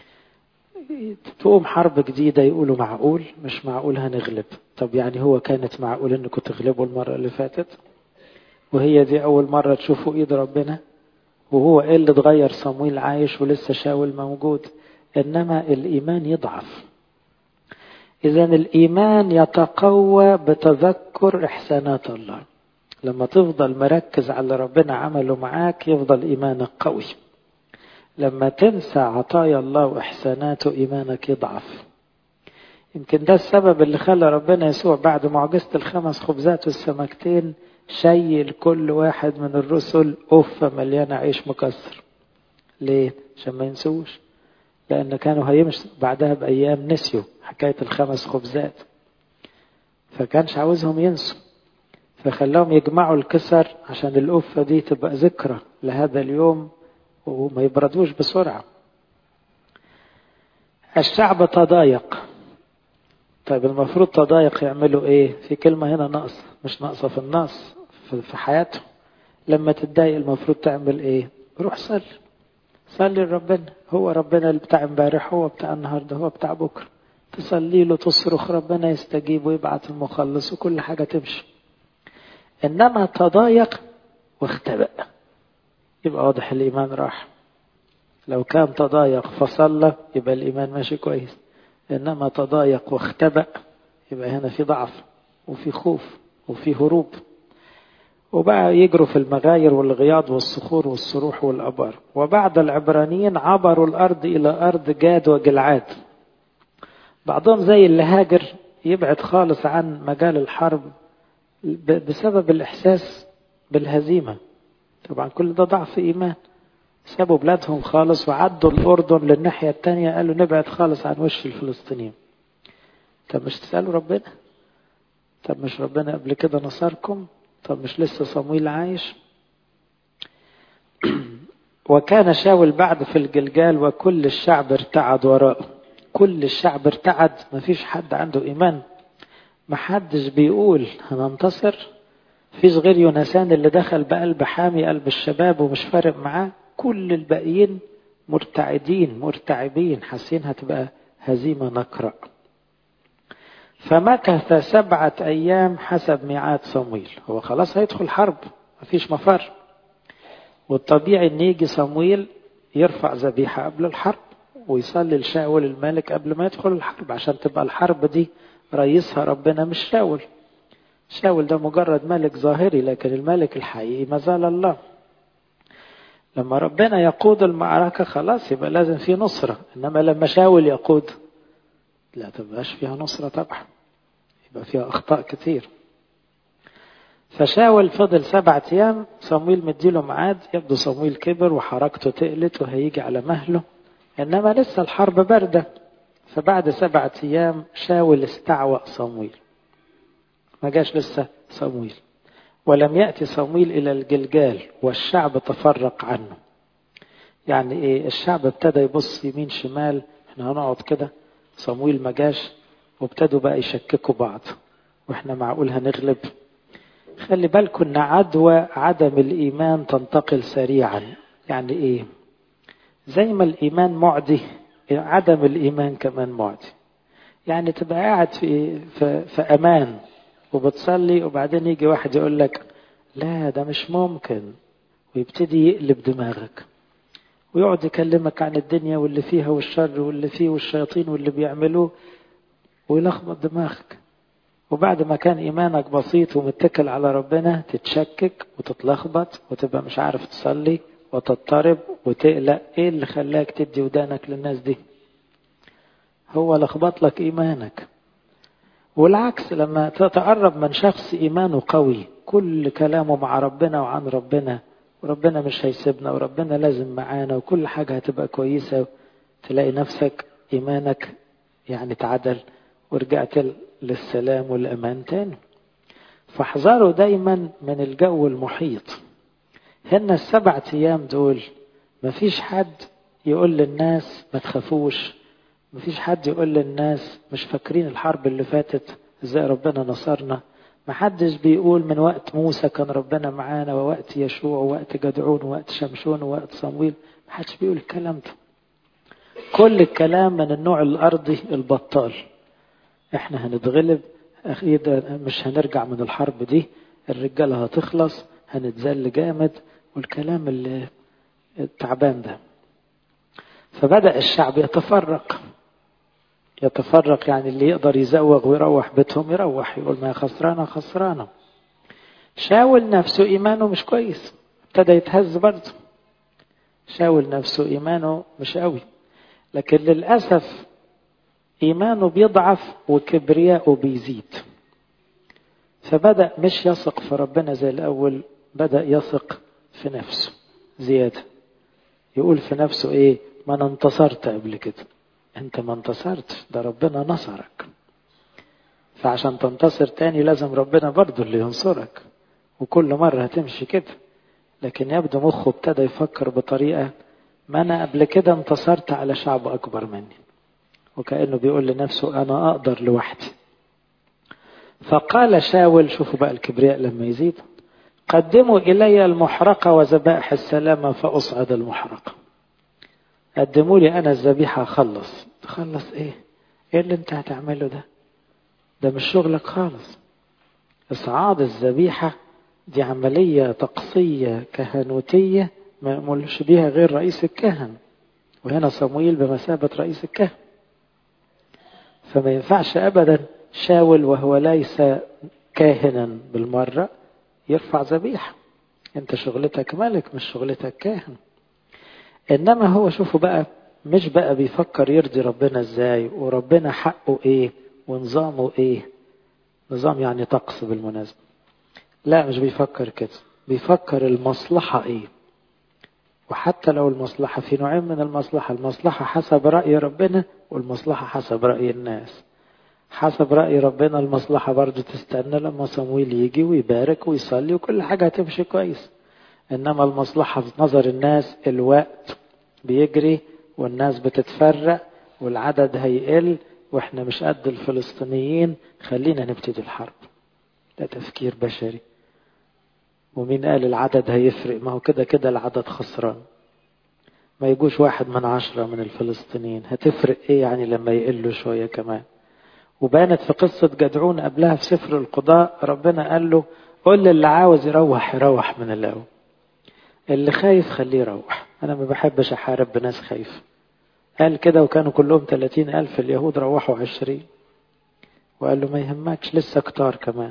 تقوم حرب جديدة يقولوا معقول؟ مش معقول هنغلب. طب يعني هو كانت معقول انكم تغلبوا المرة اللي فاتت؟ وهي دي أول مرة تشوفوا إيد ربنا؟ وهو إيه اللي اتغير؟ صمويل عايش ولسه شاول موجود. إنما الإيمان يضعف. إذا الإيمان يتقوى بتذكر إحسانات الله. لما تفضل مركز على ربنا عمله معاك يفضل إيمانك قوي. لما تنسى عطايا الله وإحساناته إيمانك يضعف. يمكن ده السبب اللي خلى ربنا يسوع بعد معجزة 5 خبزات والسمكتين شيل كل واحد من الرسل أفة مليانة عيش مكسر. ليه؟ عشان ما ينسوش. لأن كانوا هيمشي بعدها بأيام نسيوا حكاية 5 خبزات، فكانش عاوزهم ينسوا، فخلاهم يجمعوا الكسر عشان الأفة دي تبقى ذكرى لهذا اليوم وما يبردوش بسرعة. الشعب تضايق. طيب المفروض تضايق يعملوا ايه؟ في كلمة هنا ناقصة، مش ناقصة في النص، في حياتهم. لما تتضايق المفروض تعمل ايه؟ روح صلي. صلي لربنا. هو ربنا اللي بتاع امبارح، هو بتاع النهارده، هو بتاع بكره. تصلي له، تصرخ، ربنا يستجيب ويبعت المخلص وكل حاجة تمشي. انما تضايق واختبأ، يبقى واضح الإيمان راح. لو كان تضايق فصلى يبقى الإيمان ماشي كويس. إنما تضايق واختبأ يبقى هنا في ضعف وفي خوف وفي هروب. وبقى يجروا في المغاير والغياض والصخور والصروح والأبار. وبعد العبرانيين عبروا الأرض إلى أرض جاد وجلعاد. بعضهم زي اللي هاجر يبعد خالص عن مجال الحرب بسبب الإحساس بالهزيمة. طبعا كل ده ضعف إيمان. سابوا بلادهم خالص وعدوا الأردن للناحية التانية، قالوا نبعد خالص عن وش الفلسطينيين. طب مش تسألوا ربنا؟ طب مش ربنا قبل كده نصركم؟ طب مش لسه صمويل عايش؟ وكان شاول بعد في الجلجال وكل الشعب ارتعد وراءه. كل الشعب ارتعد، مفيش حد عنده إيمان. محدش بيقول هننتصر. فيش غير يونسان اللي دخل بقلب حامي قلب الشباب ومش فارق معاه. كل الباقيين مرتعدين مرتعبين، حاسين هتبقى هزيمة نكرة. فمكث 7 أيام حسب ميعاد صمويل. هو خلاص هيدخل حرب، مفيش مفر. والطبيعي ان يجي صمويل يرفع ذبيحة قبل الحرب ويصلي لشاول الملك قبل ما يدخل الحرب، عشان تبقى الحرب دي رئيسها ربنا مش شاول. شاول ده مجرد ملك ظاهري، لكن الملك الحقيقي ما زال الله. لما ربنا يقود المعركة خلاص يبقى لازم في نصرة. إنما لما شاول يقود لا تبقاش فيها نصرة طبعا، يبقى فيها أخطاء كتير. فشاول فضل 7 أيام، صمويل مديله ميعاد، يبدو صمويل كبر وحركته تقلت وهيجي على مهله، إنما لسه الحرب باردة. فبعد 7 أيام شاول استعوى صمويل، ما جاش لسه صمويل، ولم يأتي صمويل إلى الجلجال والشعب تفرق عنه. يعني إيه؟ الشعب ابتدى يبص يمين شمال، احنا هنقعد كده، صمويل ما جاش، وابتدوا بقى يشككوا بعض، واحنا معقول هنغلب؟ خلي بالكم ان عدوى عدم الإيمان تنتقل سريعا. يعني إيه؟ زي ما الإيمان معدي، عدم الإيمان كمان معدي. يعني تبقى قاعد في أمان وبتصلي، وبعدين يجي واحد يقول لك لا ده مش ممكن، ويبتدي يقلب دماغك ويقعد يكلمك عن الدنيا واللي فيها والشر واللي فيه والشياطين واللي بيعملوه، ويلخبط دماغك. وبعد ما كان إيمانك بسيط ومتكل على ربنا تتشكك وتتلخبط وتبقى مش عارف تصلي وتضطرب وتقلق. ايه اللي خلاك تدي ودانك للناس دي؟ هو لخبط لك إيمانك. والعكس، لما تتقرب من شخص إيمانه قوي، كل كلامه مع ربنا وعن ربنا، وربنا مش هيسيبنا وربنا لازم معانا وكل حاجة هتبقى كويسة، تلاقي نفسك إيمانك يعني تعدل ورجعت للسلام والأمان تاني. فاحذروا دايما من الجو المحيط. هنا 7 أيام دول مفيش حد يقول للناس ما تخافوش، مفيش حد يقول للناس مش فاكرين الحرب اللي فاتت ازاي ربنا نصرنا. محدش بيقول من وقت موسى كان ربنا معانا، ووقت يشوع ووقت جدعون ووقت شمشون ووقت صمويل. محدش بيقول الكلام ده. كل الكلام من النوع الأرضي البطال، احنا هنتغلب أخيرا، مش هنرجع من الحرب دي، الرجالة هتخلص، هنتذل جامد، والكلام اللي التعبان ده. فبدأ الشعب يتفرق، يعني اللي يقدر يزوغ ويروح بيتهم يروح، يقول ما خسرانة. شاول نفسه إيمانه مش كويس، ابتدى يتهز برضه. شاول نفسه إيمانه مش قوي، لكن للأسف إيمانه بيضعف وكبرياءه بيزيد. فبدأ مش يثق في ربنا زي الأول، بدأ يثق في نفسه زيادة. يقول في نفسه ايه؟ ما انا انتصرت قبل كده. انت ما انتصرتش، ده ربنا نصرك. فعشان تنتصر تاني لازم ربنا برضو اللي ينصرك، وكل مرة هتمشي كده. لكن يبدو مخه ابتدى يفكر بطريقة، ما انا قبل كده انتصرت على شعب اكبر مني، وكأنه بيقول لنفسه انا اقدر لوحدي. فقال شاول، شوفوا بقى الكبرياء لما يزيد، قدموا إلي المحرقة وذبائح السلامة فأصعد المحرقة. قدموا لي أنا الذبيحة أخلص. تخلص إيه اللي أنت هتعمله ده مش شغلك خالص. إصعاد الذبيحة دي عملية طقسية كهنوتية ما يقولش بيها غير رئيس الكهنة، وهنا صمويل بمثابة رئيس الكهنة. فما ينفعش أبدا شاول وهو ليس كاهنا بالمرة يرفع ذبيحة. انت شغلتك ملك مش شغلتك كاهن. انما هو شوفوا بقى، مش بقى بيفكر يرضي ربنا ازاي وربنا حقه ايه ونظامه ايه. نظام يعني طقس بالمناسبة. لا مش بيفكر كده، بيفكر المصلحة ايه. وحتى لو المصلحة في نوعين من المصلحة حسب رأي ربنا، والمصلحة حسب رأي الناس. حسب رأي ربنا المصلحة برضو تستنى لما صمويل يجي ويبارك ويصلي وكل حاجة هتمشي كويس. إنما المصلحة في نظر الناس الوقت بيجري والناس بتتفرق والعدد هيقل وإحنا مش قد الفلسطينيين، خلينا نبتدي الحرب. ده تفكير بشري. ومين قال العدد هيفرق؟ ما هو كده العدد خسران. ما يجوش 1/10 من الفلسطينيين، هتفرق إيه يعني لما يقلوا شوية كمان؟ وبانت في قصة جدعون قبلها في سفر القضاء، ربنا قال له قل اللي عاوز يروح من الأول، اللي خايف خليه يروح، أنا ما بحبش أحارب بناس خايف. قال كده وكانوا كلهم 30,000، اليهود روحوا 20. وقال له ما يهمكش لسه كتار كمان.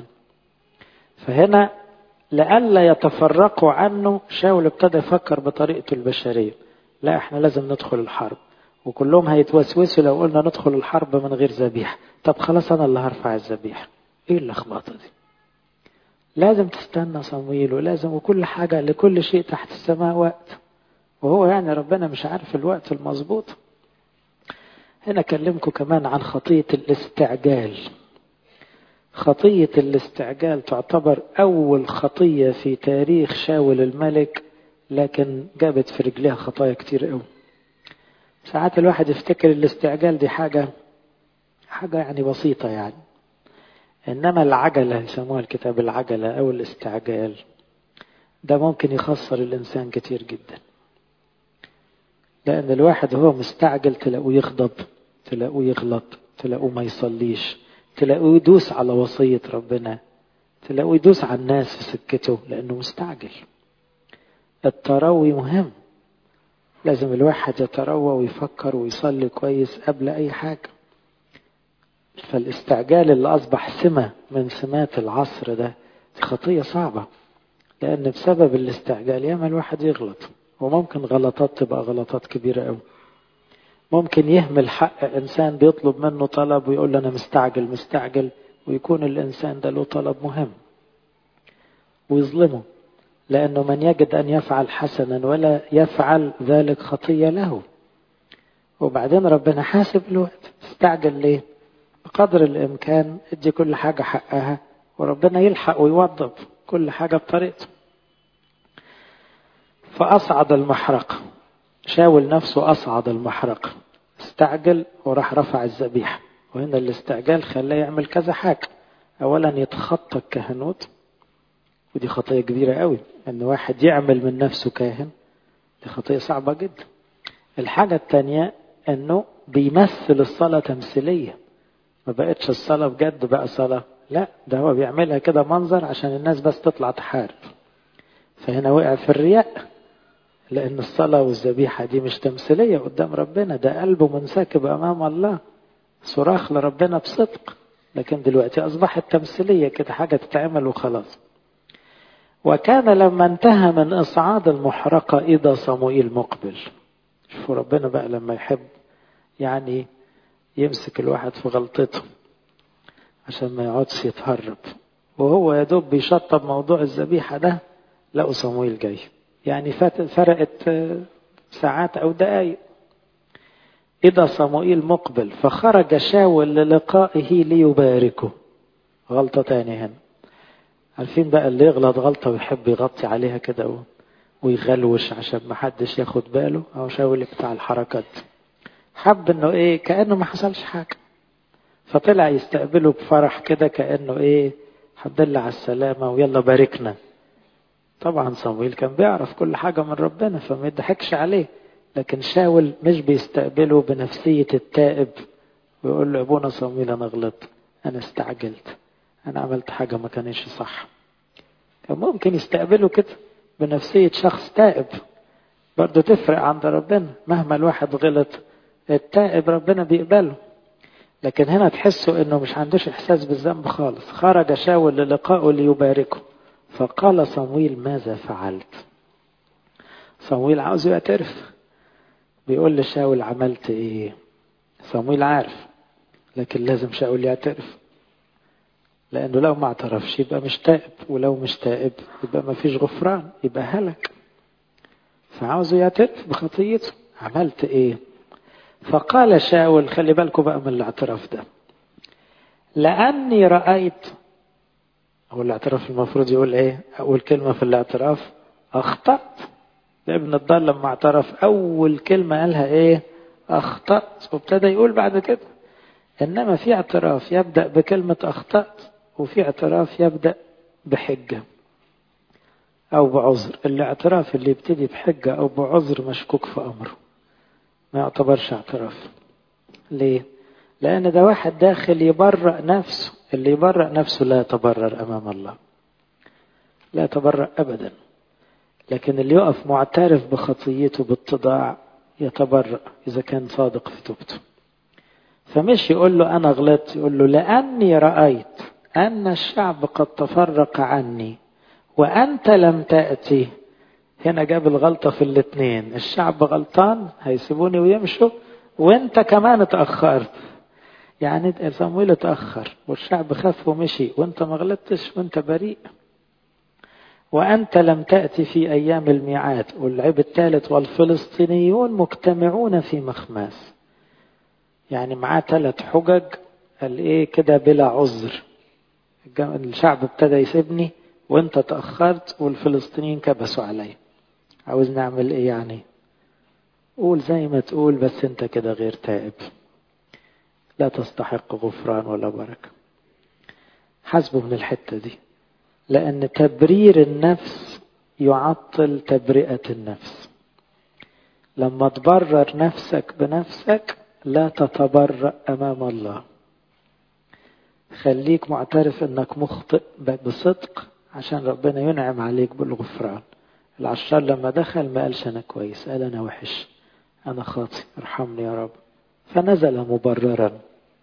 فهنا لألا يتفرقوا عنه شاول ابتدى يفكر بطريقته البشرية، لا احنا لازم ندخل الحرب، وكلهم هيتوسوسوا لو قلنا ندخل الحرب من غير ذبيحة. طب خلاص أنا اللي هرفع الذبيحة. ايه اللخبطة دي؟ لازم تستنى صمويل، ولازم، وكل حاجة لكل شيء تحت السماء وقت. وهو يعني ربنا مش عارف الوقت المظبوط؟ هنا أكلمكم كمان عن خطية الاستعجال. خطية الاستعجال تعتبر أول خطية في تاريخ شاول الملك، لكن جابت في رجلها خطايا كتير قوي. ساعات الواحد يفتكر الاستعجال دي حاجة يعني بسيطة يعني، إنما العجلة يسموها الكتاب العجلة أو الاستعجال، ده ممكن يخسر الإنسان كتير جدا. لأن الواحد هو مستعجل تلاقوه يغضب، تلاقوه يغلط، تلاقوه ما يصليش، تلاقوه يدوس على وصية ربنا، تلاقوه يدوس على الناس في سكته لأنه مستعجل. التروي مهم، لازم الواحد يتروى ويفكر ويصلي كويس قبل أي حاجة. فالاستعجال اللي أصبح سمة من سمات العصر ده خطية صعبة، لأن بسبب الاستعجال ياما الواحد يغلط، وممكن غلطات تبقى غلطات كبيرة قوي. ممكن يهمل حق إنسان بيطلب منه طلب ويقول له أنا مستعجل، ويكون الإنسان ده له طلب مهم ويظلمه، لأنه من يجد أن يفعل حسنا ولا يفعل ذلك خطية له. وبعدين ربنا حاسب الوقت، استعجل ليه؟ بقدر الإمكان ادي كل حاجة حقها، وربنا يلحق ويوضب كل حاجة بطريقته. فأصعد المحرقة، شاول نفسه أصعد المحرقة، استعجل وراح رفع الذبيحة. وهنا الاستعجال خلاه يعمل كذا حاجة. أولا يتخطى الكهنوت، ودي خطية كبيرة قوي، أن واحد يعمل من نفسه كاهن، دي خطية صعبة جدا. الحاجة الثانية أنه بيمثل الصلاة تمثيلية، ما بقتش الصلاة بجد بقى صلاة، لا ده هو بيعملها كده منظر عشان الناس بس تطلع تحارب. فهنا وقع في الرياء، لأن الصلاة والذبيحة دي مش تمثيلية قدام ربنا، ده قلبه منسكب أمام الله، صراخ لربنا بصدق. لكن دلوقتي أصبحت تمثيلية كده، حاجة تتعمل وخلاص. وكان لما انتهى من إصعاد المحرقة إذا صموئيل مقبل. شوفوا ربنا بقى لما يحب يعني يمسك الواحد في غلطته عشان ما يقعدش يتهرب، وهو يا دوب بيشطب موضوع الذبيحة ده لقوا صموئيل جاي. يعني فرقت ساعات أو دقايق. إذا صموئيل مقبل فخرج شاول للقائه ليباركه. غلطة تانية هنا. عارفين بقى اللي يغلط غلطة ويحب يغطي عليها كده ويغلوش عشان ما حدش ياخد باله، أو شاول بتاع الحركات حب انه ايه كأنه ما حصلش حاجة، فطلع يستقبله بفرح كده كأنه ايه الحمد لله على السلامة ويلا باركنا. طبعا صموئيل كان بيعرف كل حاجة من ربنا فما يضحكش عليه، لكن شاول مش بيستقبله بنفسية التائب ويقول له ابونا صموئيل انا غلطت، انا استعجلت، انا عملت حاجة ما كانش صح. كان ممكن يستقبله كده بنفسية شخص تائب، برضو تفرق عند ربنا. مهما الواحد غلط التائب ربنا بيقبله، لكن هنا تحسوا انه مش عندوش احساس بالذنب خالص. خرج شاول للقائه ليباركه فقال صموئيل ماذا فعلت؟ صموئيل عاوز يعترف، بيقول لشاول عملت ايه؟ صموئيل عارف، لكن لازم شاول يعترف، لانه لو ما اعترفش يبقى مش تائب، ولو مش تائب يبقى ما فيش غفران، يبقى هلك. فعاوزه يعترف بخطيته، عملت ايه؟ فقال شاول، خلي بالكم بقى من الاعتراف ده، لأني رأيت. هو الاعتراف المفروض يقول ايه؟ أول كلمة في الاعتراف أخطأت. ابن الضال لما اعترف أول كلمة قالها ايه؟ أخطأت، وابتدى يقول بعد كده. إنما في اعتراف يبدأ بكلمة أخطأت، وفي اعتراف يبدأ بحجة أو بعذر. الاعتراف اللي يبتدي بحجة أو بعذر مشكوك في أمره، ما يعتبرش اعتراف. ليه؟ لأن ده واحد داخل يبرأ نفسه، اللي يبرأ نفسه لا يتبرر أمام الله، لا يتبرأ أبدا. لكن اللي يقف معترف بخطيته باتضاع يتبرأ إذا كان صادق في توبته. فمش يقول له أنا غلطت، يقول له لأني رأيت أن الشعب قد تفرق عني وأنت لم تأتي. هنا جاب الغلطة في الاثنين، الشعب غلطان هيسيبوني ويمشوا، وانت كمان اتأخرت. يعني صموئيل اتأخر والشعب خف ومشي، وانت ما غلطتش وانت بريء. وأنت لم تأتي في أيام الميعاد. والعيب الثالث والفلسطينيون مجتمعون في مخماس. يعني معاه 3 حجج، قال إيه كده بلا عذر. الشعب ابتدى يسيبني وانت تأخرت والفلسطينيين كبسوا علي. عاوز نعمل ايه يعني؟ قول زي ما تقول، بس انت كده غير تائب، لا تستحق غفران ولا بركة. حسبه من الحتة دي، لأن تبرير النفس يعطل تبرئة النفس. لما تبرر نفسك بنفسك لا تتبرأ أمام الله. خليك معترف انك مخطئ بصدق عشان ربنا ينعم عليك بالغفران. العشار لما دخل ما قالش انا كويس، قال انا وحش، انا خاطئ، ارحمني يا رب، فنزل مبررا.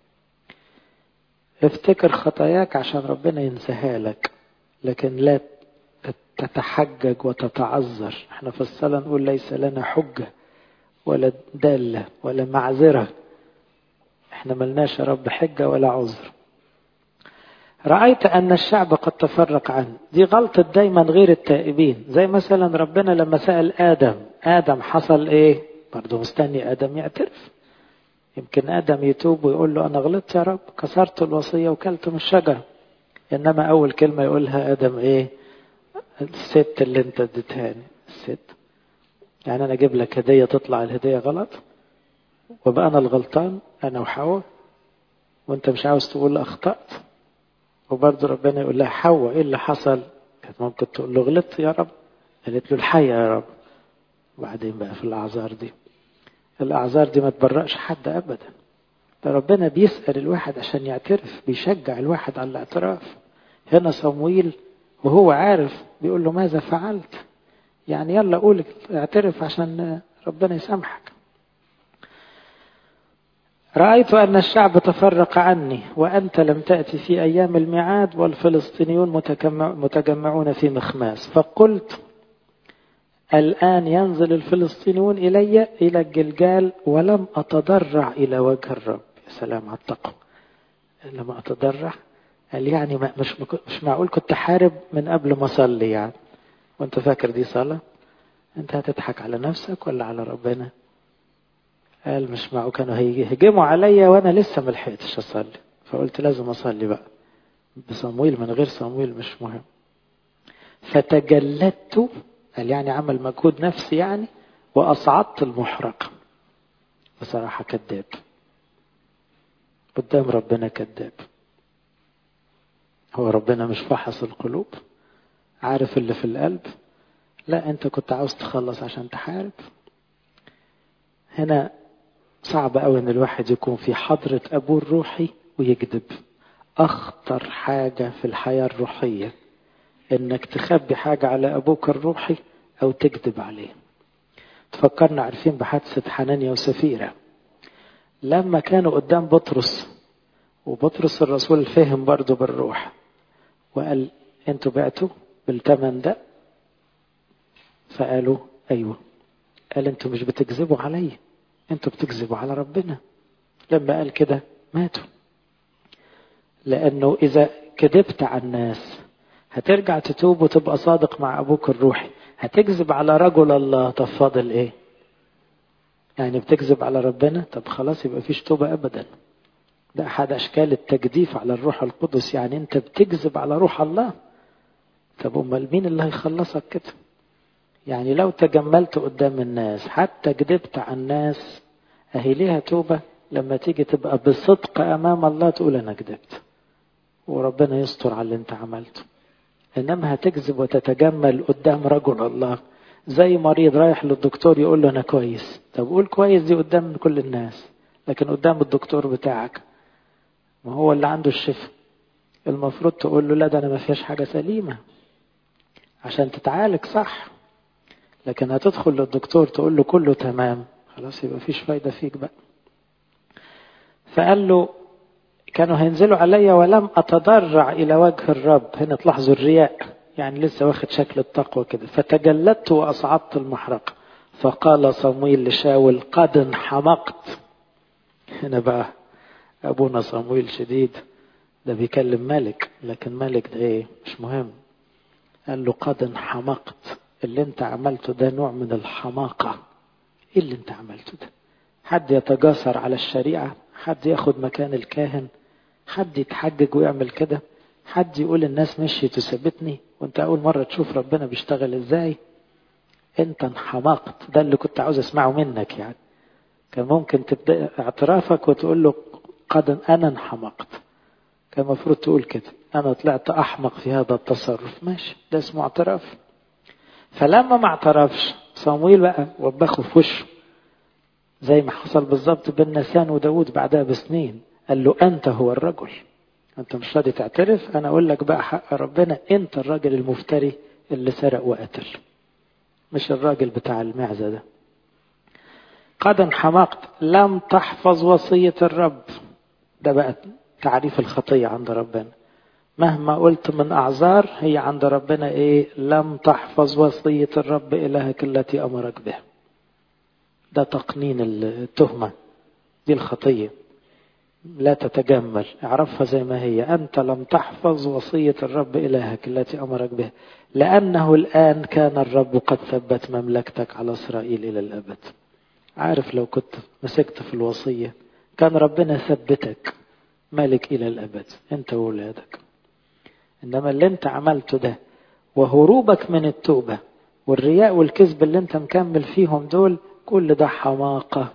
افتكر خطاياك عشان ربنا ينساها لك، لكن لا تتحجج وتتعذر. احنا في الصلاة نقول ليس لنا حجة ولا دالة ولا معذرة. احنا ملناش يا رب حجة ولا عذر. رأيت أن الشعب قد تفرق عنه. دي غلطة دايما غير التائبين. زي مثلا ربنا لما سأل آدم حصل إيه؟ برضو مستني آدم يعترف. يمكن آدم يتوب ويقول له أنا غلطت يا رب، كسرت الوصية وكلت من الشجرة. إنما أول كلمة يقولها آدم إيه؟ الست اللي أنت اديتهاني. الست يعني أنا أجيب لك هدية تطلع الهدية غلط وبقى أنا الغلطان، أنا وحواء، وأنت مش عاوز تقول أخطأت. وبرضه ربنا يقول لها حواء ايه اللي حصل؟ كانت ممكن تقول له غلطت يا رب، قالت له الحية يا رب. وبعدين بقى في الأعذار دي ما تبرأش حد أبدا. ده ربنا بيسأل الواحد عشان يعترف، بيشجع الواحد على الاعتراف. هنا صمويل وهو عارف بيقول له ماذا فعلت؟ يعني يلا قول اعترف عشان ربنا يسامحك. رأيت أن الشعب تفرق عني وأنت لم تأتي في أيام الميعاد والفلسطينيون متجمعون في مخماس. فقلت الآن ينزل الفلسطينيون إلي إلى الجلجال ولم أتضرع إلى وجه الرب. يا سلام على التقوى. لما أتضرع قال يعني مش معقول كنت حارب من قبل ما أصلي يعني. وأنت فاكر دي صلاة؟ أنت هتضحك على نفسك ولا على ربنا؟ قال مش معقول كانوا هيهجموا عليا وانا لسه ما لحقتش اصلي، فقلت لازم اصلي بقى بصمويل، من غير صمويل مش مهم. فتجلدت، قال يعني عمل مجهود نفسي يعني، واصعدت المحرقة. بصراحة كذاب قدام ربنا، كذاب. هو ربنا مش فحص القلوب؟ عارف اللي في القلب؟ لا انت كنت عاوز تخلص عشان تحارب. هنا صعب قوي ان الواحد يكون في حضرة ابوه الروحي ويكذب. اخطر حاجة في الحياة الروحية انك تخبي حاجة على ابوك الروحي او تكذب عليه. تفكرنا عارفين بحادثة حنانيا وسفيرة لما كانوا قدام بطرس، وبطرس الرسول فهم برضو بالروح وقال انتوا بعتوا بالثمن ده؟ فقالوا ايوه. قال انتوا مش بتكذبوا علي، انتوا بتكذبوا على ربنا. لما قال كده ماتوا. لانه اذا كذبت على الناس هترجع تتوب وتبقى صادق مع ابوك الروحي. هتكذب على رجل الله، طب فاضل ايه؟ يعني بتكذب على ربنا، طب خلاص يبقى فيش توبة ابدا. ده احد اشكال التجديف على الروح القدس، يعني انت بتكذب على روح الله. طب امال مين اللي هيخلصك كده؟ يعني لو تجملت قدام الناس حتى كذبت على الناس، اهي ليها توبة لما تيجي تبقى بصدق امام الله تقول انا كذبت وربنا يستر على اللي انت عملته. انما هتكذب وتتجمل قدام رجل الله، زي مريض رايح للدكتور يقول له انا كويس. طب قول كويس دي قدام كل الناس، لكن قدام الدكتور بتاعك ما هو اللي عنده الشفاء المفروض تقول له لا ده انا ما فيهاش حاجة سليمة عشان تتعالج صح. لكن هتدخل للدكتور تقول له كله تمام، خلاص يبقى فيش فايدة فيك بقى. فقال له كانوا هينزلوا عليا ولم أتضرع إلى وجه الرب. هنا تلاحظوا الرياء، يعني لسه واخد شكل التقوى كده. فتجلدت وأصعدت المحرقة. فقال صمويل لشاول قد انحمقت. هنا بقى أبونا صمويل شديد، ده بيكلم ملك، لكن ملك ده إيه؟ مش مهم. قال له قد انحمقت. اللي انت عملته ده نوع من الحماقة. ايه اللي انت عملته ده؟ حد يتجاسر على الشريعة؟ حد ياخد مكان الكاهن؟ حد يتحجج ويعمل كده؟ حد يقول الناس مشيت وسابتني وانت اول مرة تشوف ربنا بيشتغل ازاي؟ انت انحمقت. ده اللي كنت عاوز اسمعه منك يعني. كان ممكن تبدأ اعترافك وتقول له قد انا انحمقت. كان المفروض تقول كده، انا طلعت احمق في هذا التصرف. ماشي، ده اسمه اعتراف. فلما ما اعترفش صمويل بقى وبخه في وشه، زي ما حصل بالظبط بين ناسان وداود بعدها بسنين. قال له انت هو الرجل، انت مش راضي تعترف، انا اقول لك بقى حق ربنا، انت الراجل المفتري اللي سرق وقتل، مش الراجل بتاع المعزة ده. قد انحمقت، لم تحفظ وصية الرب. ده بقى تعريف الخطية عند ربنا. مهما قلت من أعذار، هي عند ربنا إيه؟ لم تحفظ وصية الرب إلهك التي أمرك بها. ده تقنين التهمة، دي الخطية. لا تتجمل، اعرفها زي ما هي. أنت لم تحفظ وصية الرب إلهك التي أمرك بها، لأنه الآن كان الرب قد ثبت مملكتك على إسرائيل إلى الأبد. عارف لو كنت مسكت في الوصية كان ربنا ثبتك ملك إلى الأبد أنت وولادك. إنما اللي أنت عملته ده وهروبك من التوبة والرياء والكذب اللي أنت مكمل فيهم دول، كل ده حماقة.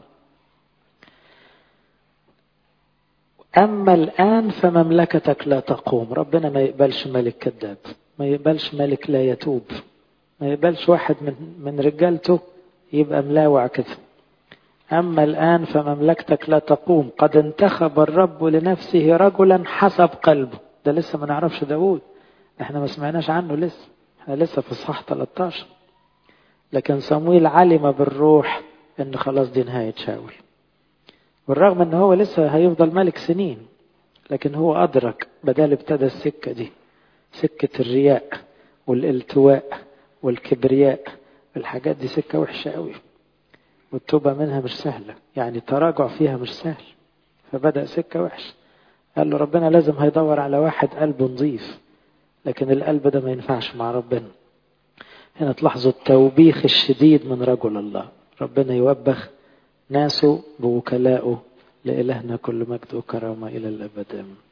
أما الآن فمملكتك لا تقوم. ربنا ما يقبلش ملك كذاب، ما يقبلش ملك لا يتوب، ما يقبلش واحد من رجالته يبقى ملاوع كده. أما الآن فمملكتك لا تقوم، قد انتخب الرب لنفسه رجلا حسب قلبه. ده لسه ما نعرفش داود، احنا ما سمعناش عنه لسه، احنا لسه في الصح 13. لكن صمويل علم بالروح ان خلاص دي نهاية شاول، بالرغم ان هو لسه هيفضل ملك سنين، لكن هو أدرك بدال ابتدى السكة دي، سكة الرياء والالتواء والكبرياء، الحاجات دي سكة وحشة قوي، والتوبة منها مش سهلة، يعني تراجع فيها مش سهل. فبدأ سكة وحش. قال له ربنا لازم هيدور على واحد قلبه نظيف، لكن القلب ده ما ينفعش مع ربنا. هنا تلاحظوا التوبيخ الشديد من رجل الله. ربنا يوبخ ناسه بوكلائه. لإلهنا كل مجد وكرامة إلى الأبد.